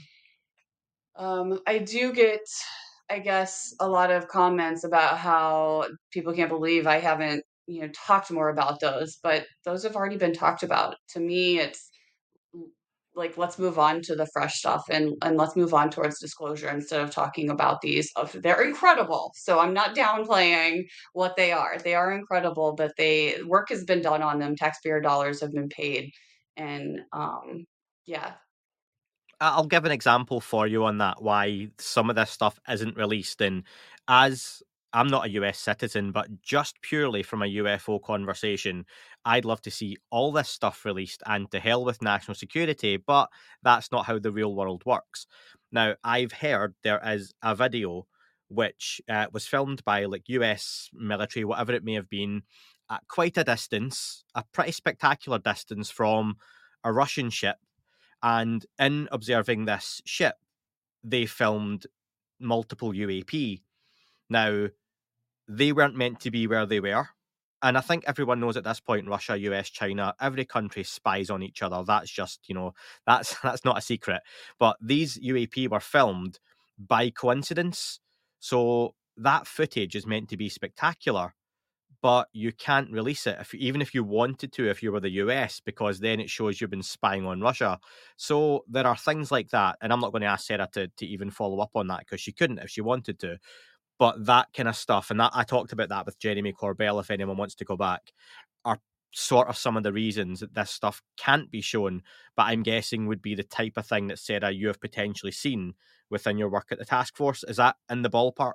um, I do get, I guess, a lot of comments about how people can't believe I haven't, you know, talked more about those, but those have already been talked about. To me, it's l- like let's move on to the fresh stuff, and and let's move on towards disclosure instead of talking about these. Of they're incredible, so I'm not downplaying what they are. They are incredible, but they work has been done on them. Taxpayer dollars have been paid, and um, yeah. I- I'll give an example for you on that, why some of this stuff isn't released. And as I'm not a U S citizen, but just purely from a U F O conversation, I'd love to see all this stuff released and to hell with national security, but that's not how the real world works. Now, I've heard there is a video which uh, was filmed by like U S military, whatever it may have been, at quite a distance, a pretty spectacular distance from a Russian ship, and in observing this ship, they filmed multiple U A P. Now, they weren't meant to be where they were. And I think everyone knows at this point, Russia, U S, China, every country spies on each other. That's just, you know, that's that's not a secret. But these U A P were filmed by coincidence. So that footage is meant to be spectacular, but you can't release it if even if you wanted to, if you were the U S, because then it shows you've been spying on Russia. So there are things like that, and I'm not going to ask Sarah to, to even follow up on that because she couldn't if she wanted to. But that kind of stuff, and that I talked about that with Jeremy Corbell, if anyone wants to go back, are sort of some of the reasons that this stuff can't be shown, but I'm guessing would be the type of thing that, Sarah, you have potentially seen within your work at the task force. Is that in the ballpark?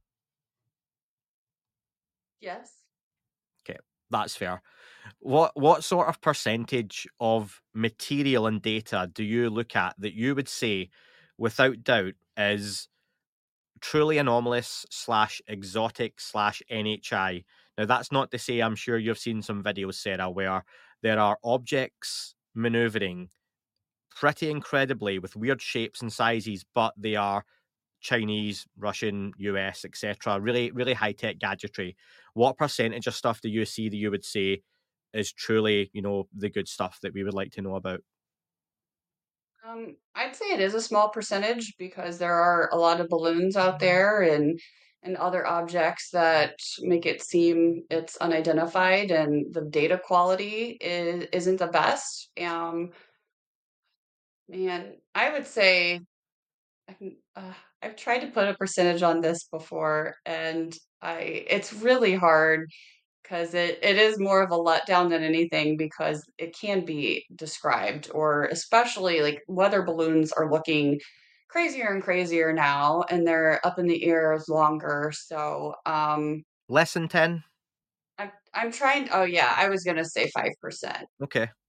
Yes. Okay, that's fair. What what sort of percentage of material and data do you look at that you would say, without doubt, is truly anomalous slash exotic slash N H I? Now, that's not to say I'm sure you've seen some videos, Sarah, where there are objects maneuvering pretty incredibly with weird shapes and sizes, but they are Chinese, Russian, U S, et cetera. Really, really high tech gadgetry. What percentage of stuff do you see that you would say is truly, you know, the good stuff that we would like to know about? Um, I'd say it is a small percentage because there are a lot of balloons out there and and other objects that make it seem it's unidentified and the data quality is isn't the best. Um, man, I would say I can, uh, I've tried to put a percentage on this before, and I it's really hard because it, it is more of a letdown than anything because it can be described, or especially like weather balloons are looking crazier and crazier now, and they're up in the air longer. So um, Less than ten? I'm I'm trying. Oh yeah, I was gonna say five percent. Okay.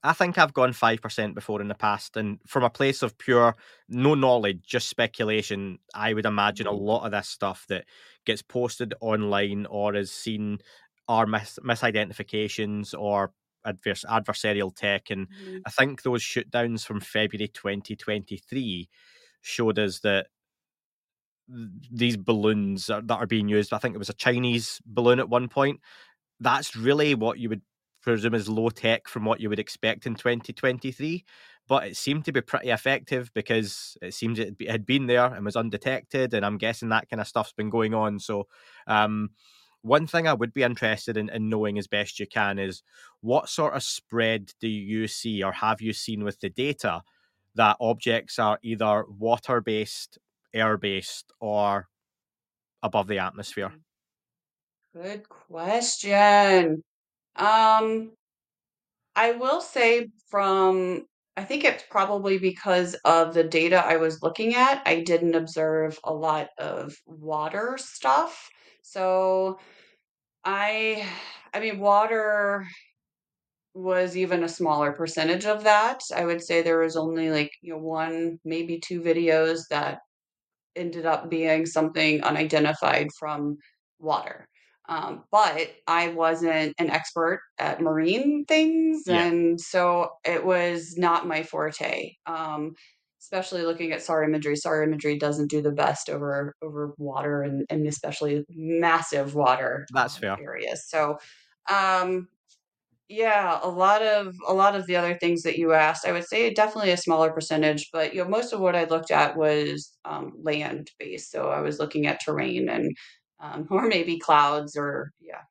I think I've gone five percent before in the past, and from a place of pure no knowledge, just speculation, I would imagine a Mhm. lot of this stuff that gets posted online or is seen are mis- misidentifications or advers- adversarial tech. And Mhm. I think those shootdowns from February twenty twenty-three showed us that th- these balloons are, that are being used, I think it was a Chinese balloon at one point, that's really what you would presume is low tech from what you would expect in twenty twenty-three. But it seemed to be pretty effective because it seems it had been there and was undetected. And I'm guessing that kind of stuff's been going on. So, um, one thing I would be interested in, in knowing as best you can is what sort of spread do you see or have you seen with the data that objects are either water based, air based, or above the atmosphere? Mm. Good question. Um, I will say from I think it's probably because of the data I was looking at, I didn't observe a lot of water stuff. So I I mean water was even a smaller percentage of that. I would say there was only like, you know, one, maybe two videos that ended up being something unidentified from water. Um, but I wasn't an expert at marine things, Yeah, and so it was not my forte. Um, especially looking at S A R imagery. S A R imagery doesn't do the best over over water and, and especially massive water that's um, fair. areas. So um, yeah, a lot of a lot of the other things that you asked, I would say definitely a smaller percentage, but you know, most of what I looked at was um, land based. So I was looking at terrain and um, or maybe clouds or yeah.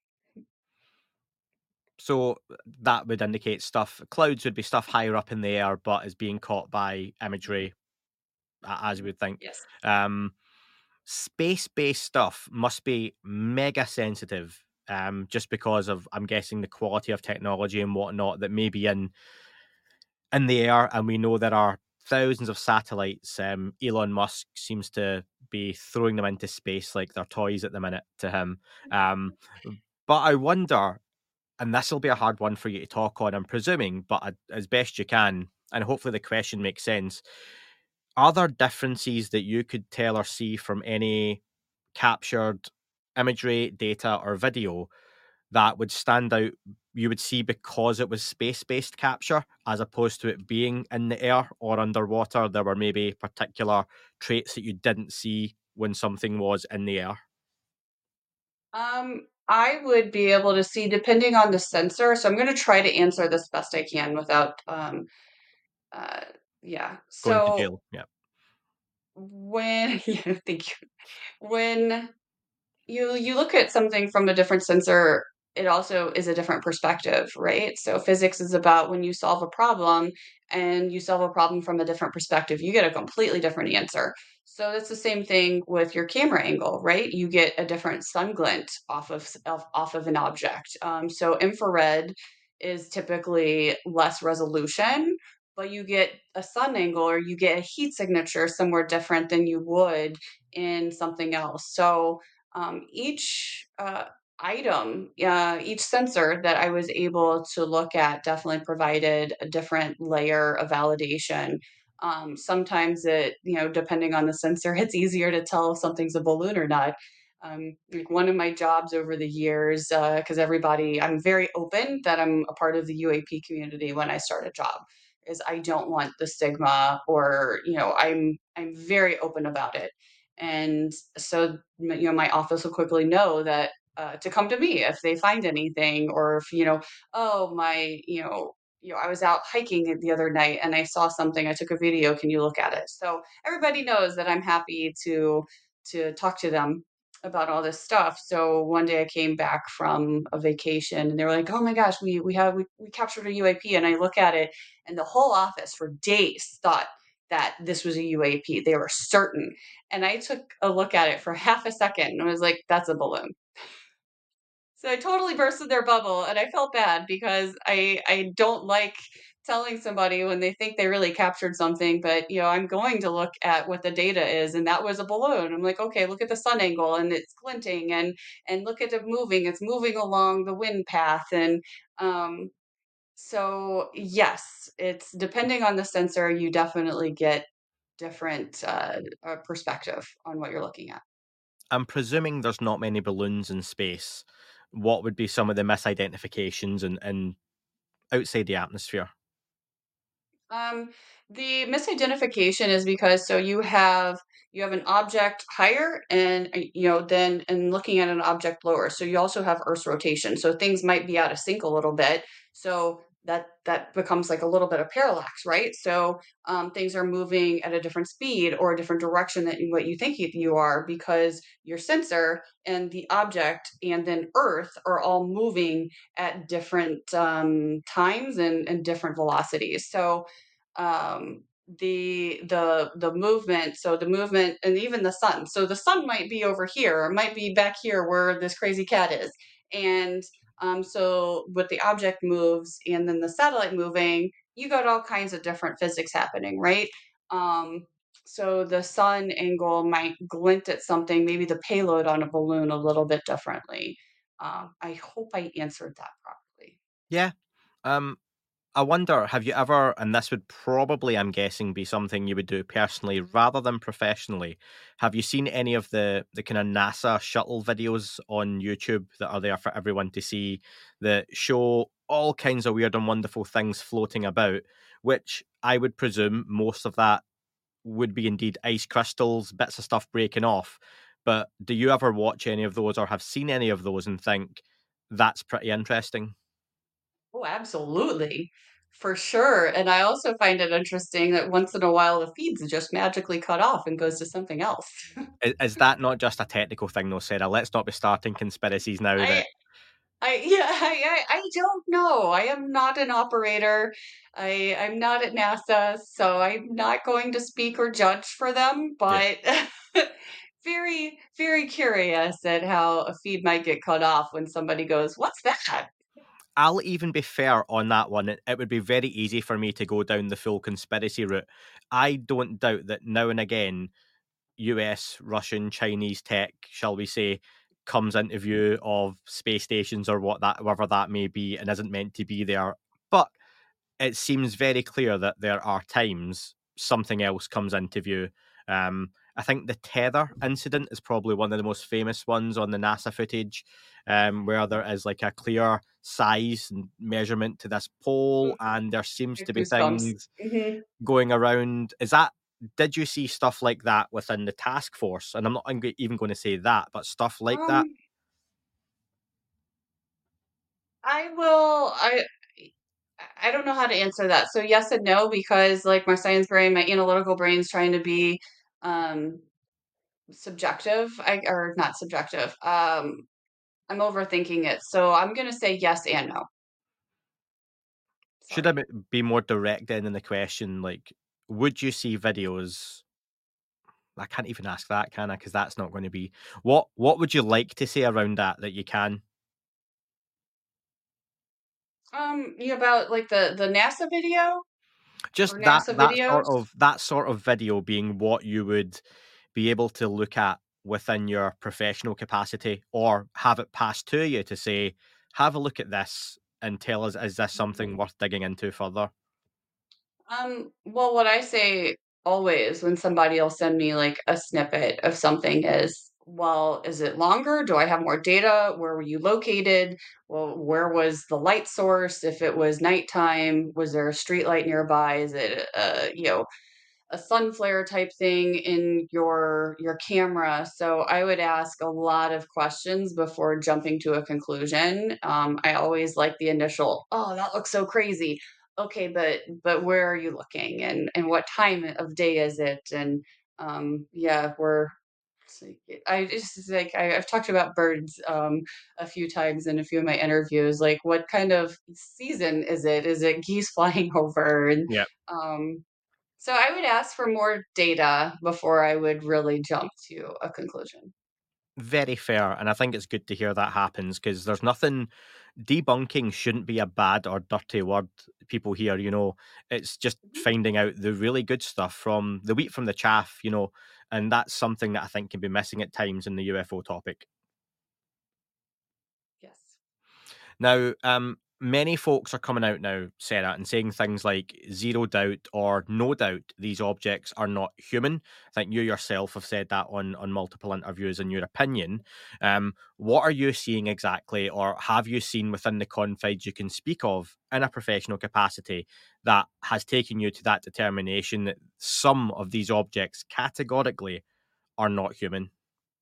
So that would indicate stuff. Clouds would be stuff higher up in the air, but is being caught by Mhm. imagery, a- as you would think. Yes. Um, Space-based stuff must be mega sensitive, um, just because of I'm guessing the quality of technology and whatnot that may be in in the air, and we know there are thousands of satellites. Um, Elon Musk seems to be throwing them into space like they're toys at the minute to him. Um, but I wonder, and this will be a hard one for you to talk on, I'm presuming, but a- as best you can, and hopefully the question makes sense. Are there differences that you could tell or see from any captured imagery, data, or video that would stand out? You would see because it was space based capture as opposed to it being in the air or underwater. There were maybe particular traits that you didn't see when something was in the air. Um, I would be able to see depending on the sensor. So I'm going to try to answer this best I can without um uh yeah. Going to So jail. Yeah. when yeah, thank you. When You you look at something from a different sensor, it also is a different perspective, right? So physics is about when you solve a problem and you solve a problem from a different perspective, you get a completely different answer. So that's the same thing with your camera angle, right? You get a different sun glint off of s- of- off of an object. Um, so infrared is typically less resolution, but you get a sun angle or you get a heat signature somewhere different than you would in something else. So um, each uh, item, uh, each sensor that I was able to look at definitely provided a different layer of validation. Um, sometimes it, you know, depending on the sensor, it's easier to tell if something's a balloon or not. Um, like one of my jobs over the years, because everybody, I'm very open that I'm a part of the U A P community when I start a job, is I don't want the stigma or, you know, I'm I'm very open about it. And so you know my office will quickly know that uh, to come to me if they find anything or if you know oh my you know you know I was out hiking the other night and I saw something, I took a video, can you look at it? So everybody knows that I'm happy to to talk to them about all this stuff. So one day I came back from a vacation and they were like, oh my gosh, we we have we, we captured a U A P, and I look at it and the whole office for days thought that this was a U A P. They were certain, and I took a look at it for half a second and was like, "That's a balloon." So I totally bursted their bubble, and I felt bad because I I don't like telling somebody when they think they really captured something, but you know, I'm going to look at what the data is, and that was a balloon. I'm like, okay, look at the sun angle, and it's glinting, and and look at it moving. It's moving along the wind path, and um, So yes, it's depending on the sensor, you definitely get different uh, uh, perspective on what you're looking at. I'm presuming there's not many balloons in space. What would be some of the misidentifications and, and outside the atmosphere? Um, the misidentification is because so you have you have an object higher and uh, you know then and looking at an object lower. So you also have Earth's rotation. So things might be out of sync a little bit. So that that becomes like a little bit of parallax, right? So um, things are moving at a different speed or a different direction than what you think you you are because your sensor and the object and then Earth are all moving at different um, times and, and different velocities. So um the the the movement so the movement and even the sun so the sun might be over here or might be back here where this crazy cat is and um so with the object moves and then the satellite moving you got all kinds of different physics happening, right? um so the sun angle might glint at something, maybe the payload on a balloon a little bit differently. um I hope I answered that properly. Yeah. Um, I wonder, have you ever, and this would probably, I'm guessing, be something you would do personally rather than professionally. Have you seen any of the the kind of NASA shuttle videos on YouTube that are there for everyone to see that show all kinds of weird and wonderful things floating about, which I would presume most of that would be indeed ice crystals, bits of stuff breaking off. But do you ever watch any of those or have seen any of those and think that's pretty interesting? Oh, absolutely. For sure. And I also find it interesting that once in a while the feeds just magically cut off and goes to something else. Is, is that not just a technical thing, though, Sarah? Let's not be starting conspiracies now. I That I yeah, I, I I don't know. I am not an operator. I I'm not at NASA, so I'm not going to speak or judge for them, yeah, but very, very curious at how a feed might get cut off when somebody goes, "What's that?" I'll even be fair on that one. It, it would be very easy for me to go down the full conspiracy route. I don't doubt that now and again, U S, Russian, Chinese tech, shall we say, comes into view of space stations or what that, whatever that may be, and isn't meant to be there. But it seems very clear that there are times something else comes into view. Um, I think the tether incident is probably one of the most famous ones on the NASA footage, um, where there is like a clear size and measurement to this pole, Mm, and there seems to be goosebumps. things Hmm. going around. Is that did you see stuff like that within the task force? And I'm not even going to say that, but stuff like that. Um, I will. I I don't know how to answer that. So yes and no because like my science brain, my analytical brain's trying to be um subjective. I or not subjective. Um I'm overthinking it. So I'm going to say yes and no. Should I Sorry. be more direct then in the question? Like, would you see videos? I can't even ask that, can I? Because that's not going to be what. What would you like to say around that that you can? Um you about like the the NASA video or Just that NASA that sort videos? of that sort of video being what you would be able to look at within your professional capacity, or have it passed to you to say, have a look at this and tell us, is this something worth digging into further? Um, well, what I say always when somebody will send me like a snippet of something is, well, is it longer? Do I have more data? Where were you located? Well, where was the light source? If it was nighttime, was there a street light nearby? Is it, uh, you know, a sun flare type thing in your your camera? So I would ask a lot of questions before jumping to a conclusion. um, I always like the initial, oh, that looks so crazy. Okay, but but where are you looking, and and what time of day is it? And um, yeah, we're so I just like I, I've talked about birds um, a few times in a few of my interviews. Like, what kind of season is it? Is it geese flying over? And Yeah. um, so I would ask for more data before I would really jump to a conclusion. Very fair. And I think it's good to hear that happens because there's nothing debunking shouldn't be a bad or dirty word people hear, you know. It's just Mhm. finding out the really good stuff from the wheat from the chaff, you know, and that's something that I think can be missing at times in the U F O topic. Yes. Now, um, many folks are coming out now, Sarah, and saying things like zero doubt or no doubt these objects are not human. I think you yourself have said that on, on multiple interviews in your opinion. Um, what are you seeing exactly, or have you seen within the confines you can speak of in a professional capacity that has taken you to that determination that some of these objects categorically are not human?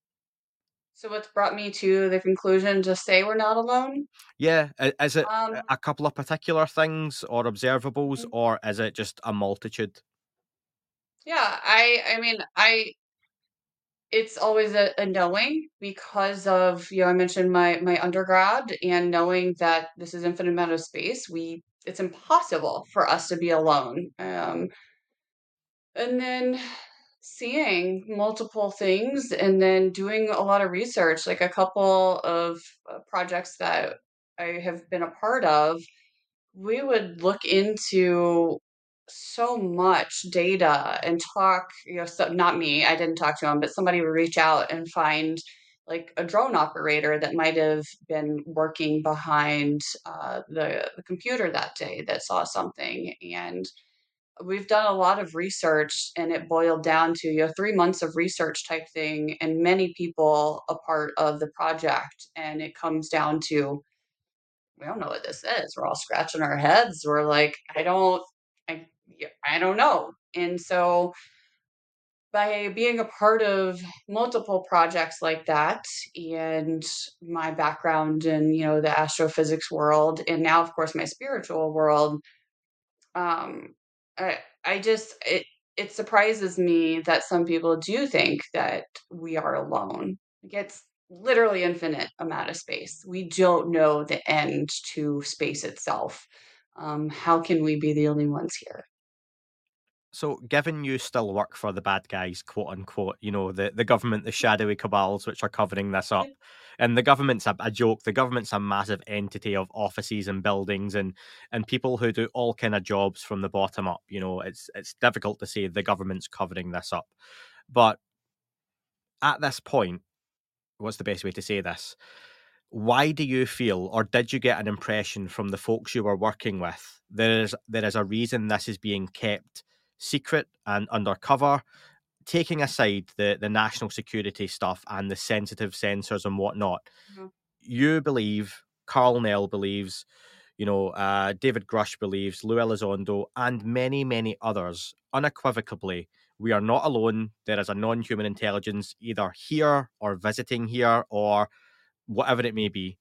So what's brought me to the conclusion to say we're not alone? Yeah, i- is it Um, a couple of particular things or observables, mm, or is it just a multitude? yeah, I I mean, I it's always a, a knowing because of, you know, I mentioned my my undergrad and knowing that this is infinite amount of space. We it's impossible for us to be alone. Um, and then seeing multiple things and then doing a lot of research, like a couple of uh, projects that I have been a part of, we would look into so much data and talk, you know, so not me, I didn't talk to him, but somebody would reach out and find like a drone operator that might have been working behind uh, the, the computer that day that saw something. And we've done a lot of research and it boiled down to, you know, three months of research type thing and many people a part of the project. And it comes down to, we don't know what this is. We're all scratching our heads. We're like, I don't, I, yeah, I don't know. And so by being a part of multiple projects like that and my background in, you know, the astrophysics world, and now of course my spiritual world, um, I I just it it surprises me that some people do think that we are alone. Like it's literally infinite amount of space. We don't know the end to space itself. Um, how can we be the only ones here? So, given you still work for the bad guys, quote unquote, you know, the, the government, the shadowy cabals which are covering this up, and the government's a, a joke, the government's a massive entity of offices and buildings and and people who do all kind of jobs from the bottom up. You know, it's it's difficult to say the government's covering this up. But at this point, what's the best way to say this? Why do you feel, or did you get an impression from the folks you were working with, there is there is a reason this is being kept secret and undercover, taking aside the the national security stuff and the sensitive sensors and whatnot? Mhm. You believe, Carl Nell believes, you know, uh, David Grush believes, Lou Elizondo, and many, many others, unequivocally, we are not alone. There is a non-human intelligence either here or visiting here or whatever it may be.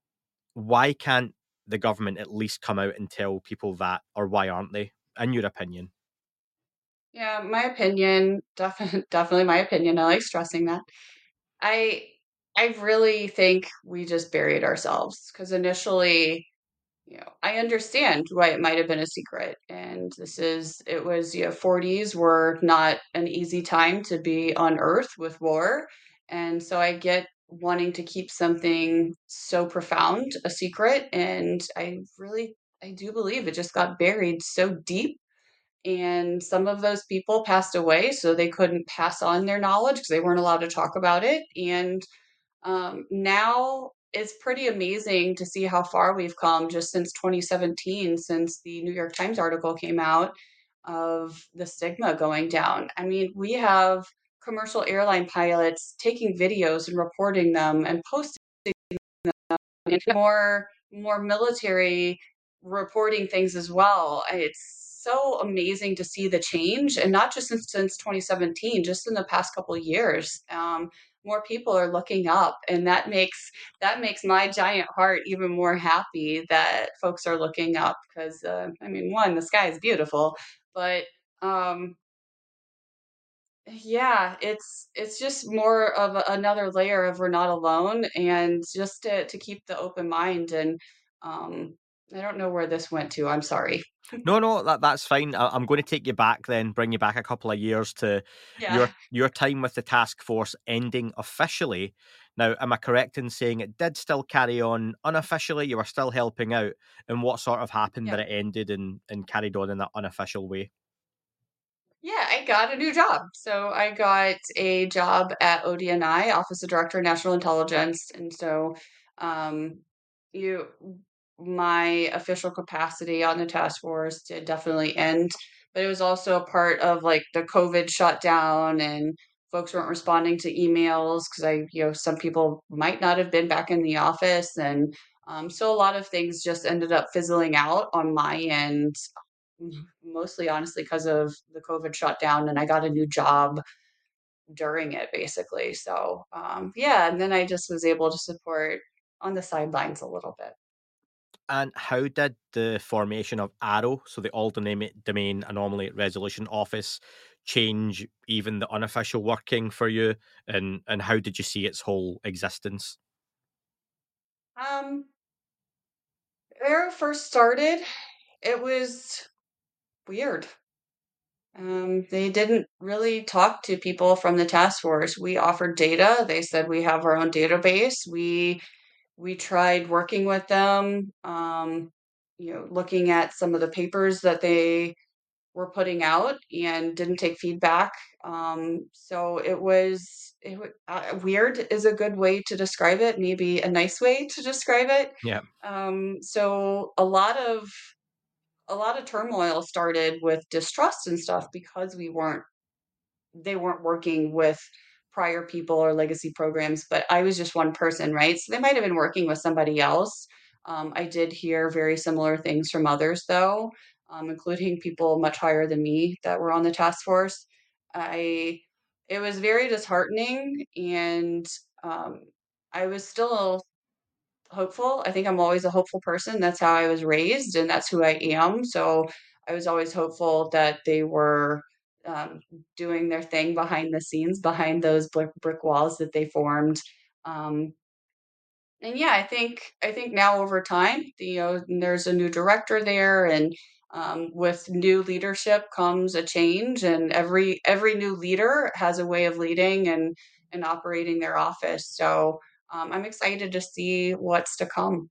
Why can't the government at least come out and tell people that, or why aren't they, in your opinion? Yeah, my opinion, definitely, definitely my opinion. I like stressing that. I I really think we just buried ourselves because initially, you know, I understand why it might have been a secret. And this is, it was, you know, forties were not an easy time to be on Earth with war. And so I get wanting to keep something so profound a secret. And I really, I do believe it just got buried so deep. And some of those people passed away, so they couldn't pass on their knowledge because they weren't allowed to talk about it. And um, now it's pretty amazing to see how far we've come just since twenty seventeen, since the New York Times article came out of the stigma going down. I mean, we have commercial airline pilots taking videos and reporting them and posting and more more military reporting things as well. It's so amazing to see the change, and not just since, since twenty seventeen, just in the past couple of years. Um, more people are looking up, and that makes that makes my giant heart even more happy that folks are looking up because uh, I mean, one, the sky is beautiful, but um, yeah, it's it's just more of a, another layer of we're not alone, and just to to keep the open mind. And um, I don't know where this went to. I'm sorry. No, no, that that's fine. I, I'm going to take you back then, bring you back a couple of years to Yeah, your your time with the task force ending officially. Now, am I correct in saying it did still carry on unofficially? You were still helping out, and what sort of happened yeah, that it ended and and carried on in that unofficial way? yeah. I got a new job. So I got a job at O D N I, Office of Director of National Intelligence, and so um, you. my official capacity on the task force did definitely end, but it was also a part of like the COVID shutdown and folks weren't responding to emails because I, you know, some people might not have been back in the office. And um, so a lot of things just ended up fizzling out on my end, m- mostly honestly because of the COVID shutdown. And I got a new job during it basically. So um, yeah, and then I just was able to support on the sidelines a little bit. And how did the formation of ARROW, so the All Domain Domain Anomaly Resolution Office, change even the unofficial working for you? And and how did you see its whole existence? Um, where it first started, it was weird. Um, they didn't really talk to people from the task force. We offered data. They said we have our own database. We we tried working with them, um, you know, looking at some of the papers that they were putting out and didn't take feedback. Um, so it was it wa- uh, weird is a good way to describe it, maybe a nice way to describe it. Yeah. Um, so a lot of a lot of turmoil started with distrust and stuff because we weren't they weren't working with prior people or legacy programs, but I was just one person, right? So they might have been working with somebody else. Um, I did hear very similar things from others, though, um, including people much higher than me that were on the task force. I It was very disheartening, and um, I was still hopeful. I think I'm always a hopeful person. That's how I was raised, and that's who I am. So I was always hopeful that they were um, doing their thing behind the scenes, behind those brick, brick walls that they formed. Um, and yeah, I think I think now over time, you know, there's a new director there, and um, with new leadership comes a change, and every every new leader has a way of leading and and operating their office. So um, I'm excited to see what's to come.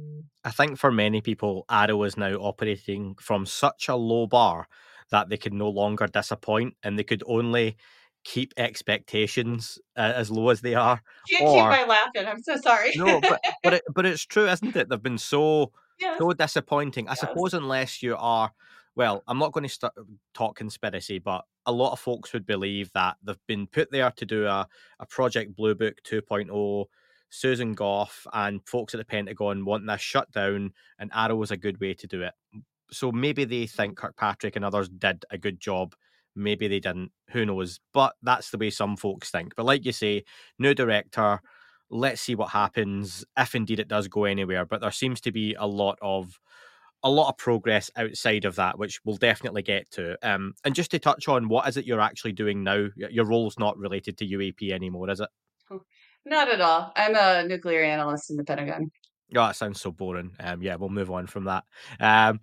I think for many people, ARROW is now operating from such a low bar that they can no longer disappoint, and they could only keep expectations uh, as low as they are, Can't keep or my laughing. I'm so sorry. no, but but it but it's true, isn't it? They've been so Yes, so disappointing. I yes. suppose unless you are, well, I'm not going to start talk conspiracy, but a lot of folks would believe that they've been put there to do a a Project Blue Book 2.0. Susan Goff and folks at the Pentagon wanting this shut down, and Arrow was a good way to do it. So maybe they think Kirkpatrick and others did a good job. Maybe they didn't. Who knows? But that's the way some folks think. But like you say, new director, let's see what happens if indeed it does go anywhere. But there seems to be a lot of a lot of progress outside of that, which we'll definitely get to. Um, and just to touch on, what is it you're actually doing now? Y- Your role's not related to U A P anymore, is it? Not at all. I'm a nuclear analyst in the Pentagon. Oh, that sounds so boring. Um, yeah, we'll move on from that. Um,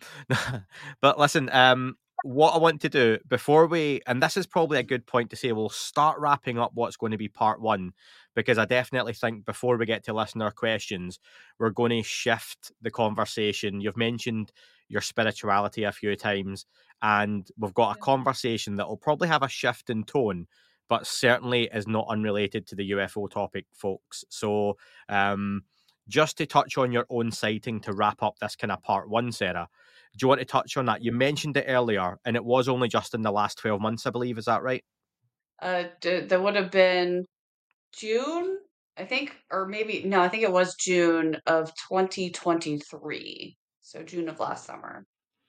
but listen, um, what I want to do before we, and this is probably a good point to say, we'll start wrapping up what's going to be part one, because I definitely think before we get to listener questions, we're going to shift the conversation. You've mentioned your spirituality a few times, and we've got a Yeah. conversation that will probably have a shift in tone, but certainly is not unrelated to the U F O topic, folks. So, um, just to touch on your own sighting to wrap up this kind of part one, Sarah, do you want to touch on that? You mentioned it earlier, and it was only just in the last twelve months, I believe. Is that right? Uh, d- that would have been June, I think, or maybe no, I think it was June of twenty twenty-three. So June of last summer.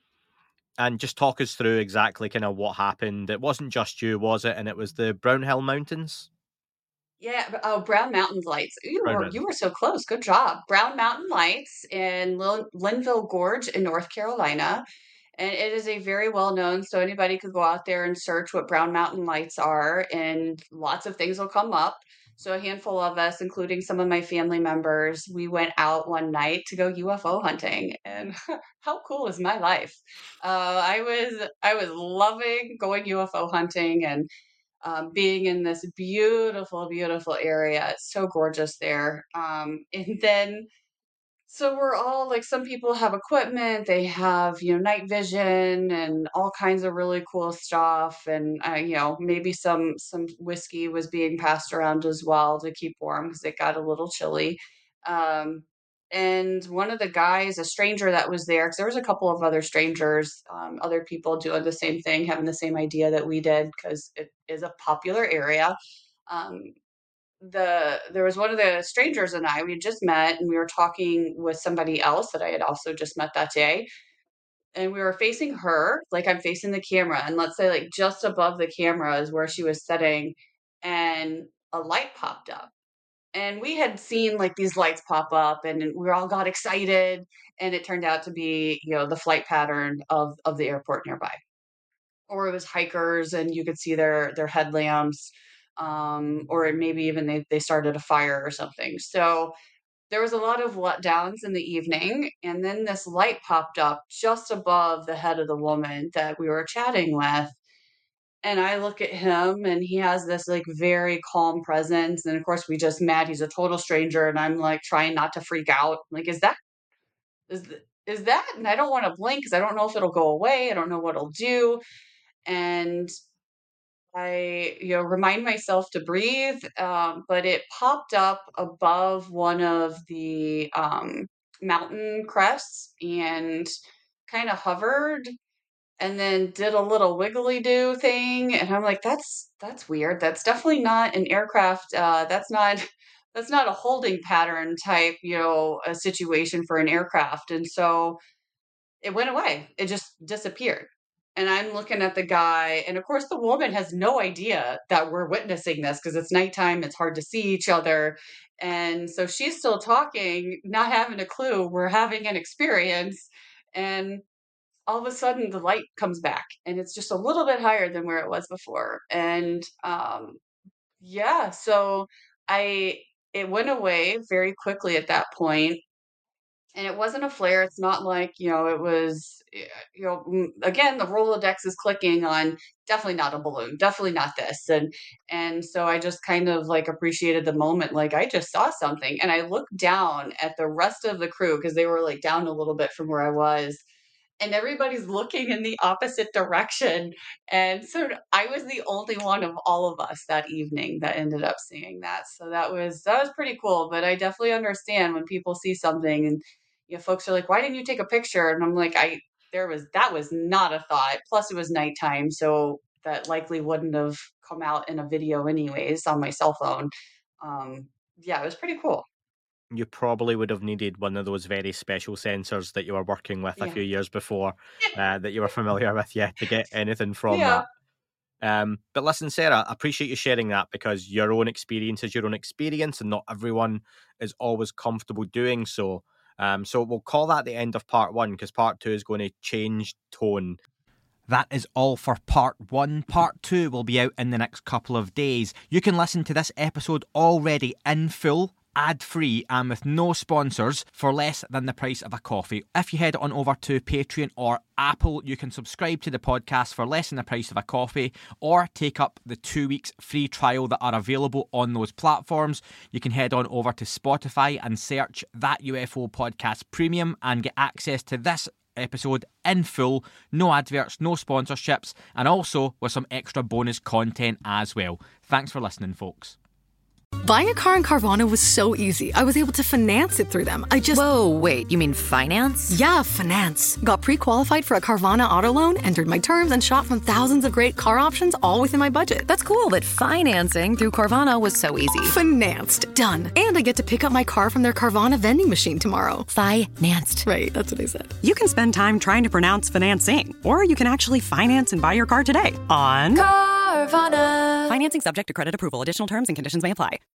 And just talk us through exactly kind of what happened. It wasn't just you, was it? And it was the Brownhill Mountains? Yeah, b- oh, Brown Mountain Lights. You Brown were Mountains. you were so close. Good job. Brown Mountain Lights in Lin- Linville Gorge in North Carolina. And it is a very well known, so anybody could go out there and search what Brown Mountain Lights are, and lots of things will come up. So a handful of us, including some of my family members, we went out one night to go U F O hunting. And how cool is my life? Uh, I was I was loving going U F O hunting and um, being in this beautiful, beautiful area. It's so gorgeous there. Um, and then so we're all like some people have equipment, they have, you know, night vision and all kinds of really cool stuff and uh, you know, maybe some some whiskey was being passed around as well to keep warm because it got a little chilly. Um And one of the guys, a stranger that was there, because there was a couple of other strangers, um, other people doing the same thing, having the same idea that we did, because it is a popular area. Um, the there was one of the strangers and I, we had just met, and we were talking with somebody else that I had also just met that day. And we were facing her, like I'm facing the camera, and let's say like just above the camera is where she was sitting, and a light popped up. And we had seen like these lights pop up, and we all got excited, and it turned out to be, you know, the flight pattern of of the airport nearby. Or it was hikers, and you could see their their headlamps, um, or maybe even they they started a fire or something. So there was a lot of letdowns in the evening, and then this light popped up just above the head of the woman that we were chatting with. And I look at him, and he has this like very calm presence. And of course, we just met. He's a total stranger, and I'm like trying not to freak out. Like, is that is th- is that? And I don't want to blink because I don't know if it'll go away. I don't know what it'll do. And I, you know, remind myself to breathe. Um, but it popped up above one of the um, mountain crests and kind of hovered and then did a little wiggly do thing. And I'm like, that's that's weird. That's definitely not an aircraft. Uh, that's not that's not a holding pattern type, you know, a situation for an aircraft. And so it went away. It just disappeared. And I'm looking at the guy, and of course, the woman has no idea that we're witnessing this because it's nighttime, it's hard to see each other. And so she's still talking, not having a clue. We're having an experience. And all of a sudden, the light comes back, and it's just a little bit higher than where it was before. And um, yeah, so I, it went away very quickly at that point, and it wasn't a flare. It's not like, you know, it was, eh, you know, mm, again, the Rolodex is clicking on definitely not a balloon, definitely not this. And, and so I just kind of like appreciated the moment. Like I just saw something, and I looked down at the rest of the crew because they were like down a little bit from where I was, and everybody's looking in the opposite direction. And so I was the only one of all of us that evening that ended up seeing that. So that was that was pretty cool. But I definitely understand when people see something, and you know, folks are like, "Why didn't you take a picture?" And I'm like, "I there was that was not a thought. Plus, it was nighttime, so that likely wouldn't have come out in a video anyways on my cell phone." Um, yeah, it was pretty cool. You probably would have needed one of those very special sensors that you were working with a Yeah. few years before, uh, that you were familiar with, yeah, to get anything from Yeah. that. Um, but listen, Sarah, I appreciate you sharing that because your own experience is your own experience, and not everyone is always comfortable doing so. Um, so we'll call that the end of part one, because part two is going to change tone. That is all for part one. Part two will be out in the next couple of days. You can listen to this episode already in full, ad-free, and with no sponsors for less than the price of a coffee. If you head on over to Patreon or Apple, you can subscribe to the podcast for less than the price of a coffee, or take up the two weeks free trial that are available on those platforms. You can head on over to Spotify and search That U F O Podcast Premium and get access to this episode in full, no adverts, no sponsorships, and also with some extra bonus content as well. Thanks for listening, folks. Buying a car in Carvana was so easy. I was able to finance it through them. I just... Whoa, wait, you mean finance? Yeah, finance. Got pre-qualified for a Carvana auto loan, entered my terms, and shot from thousands of great car options all within my budget. That's cool that financing through Carvana was so easy. Financed. Done. And I get to pick up my car from their Carvana vending machine tomorrow. Financed. Right, that's what I said. You can spend time trying to pronounce financing, or you can actually finance and buy your car today on Carvana. Financing subject to credit approval. Additional terms and conditions may apply.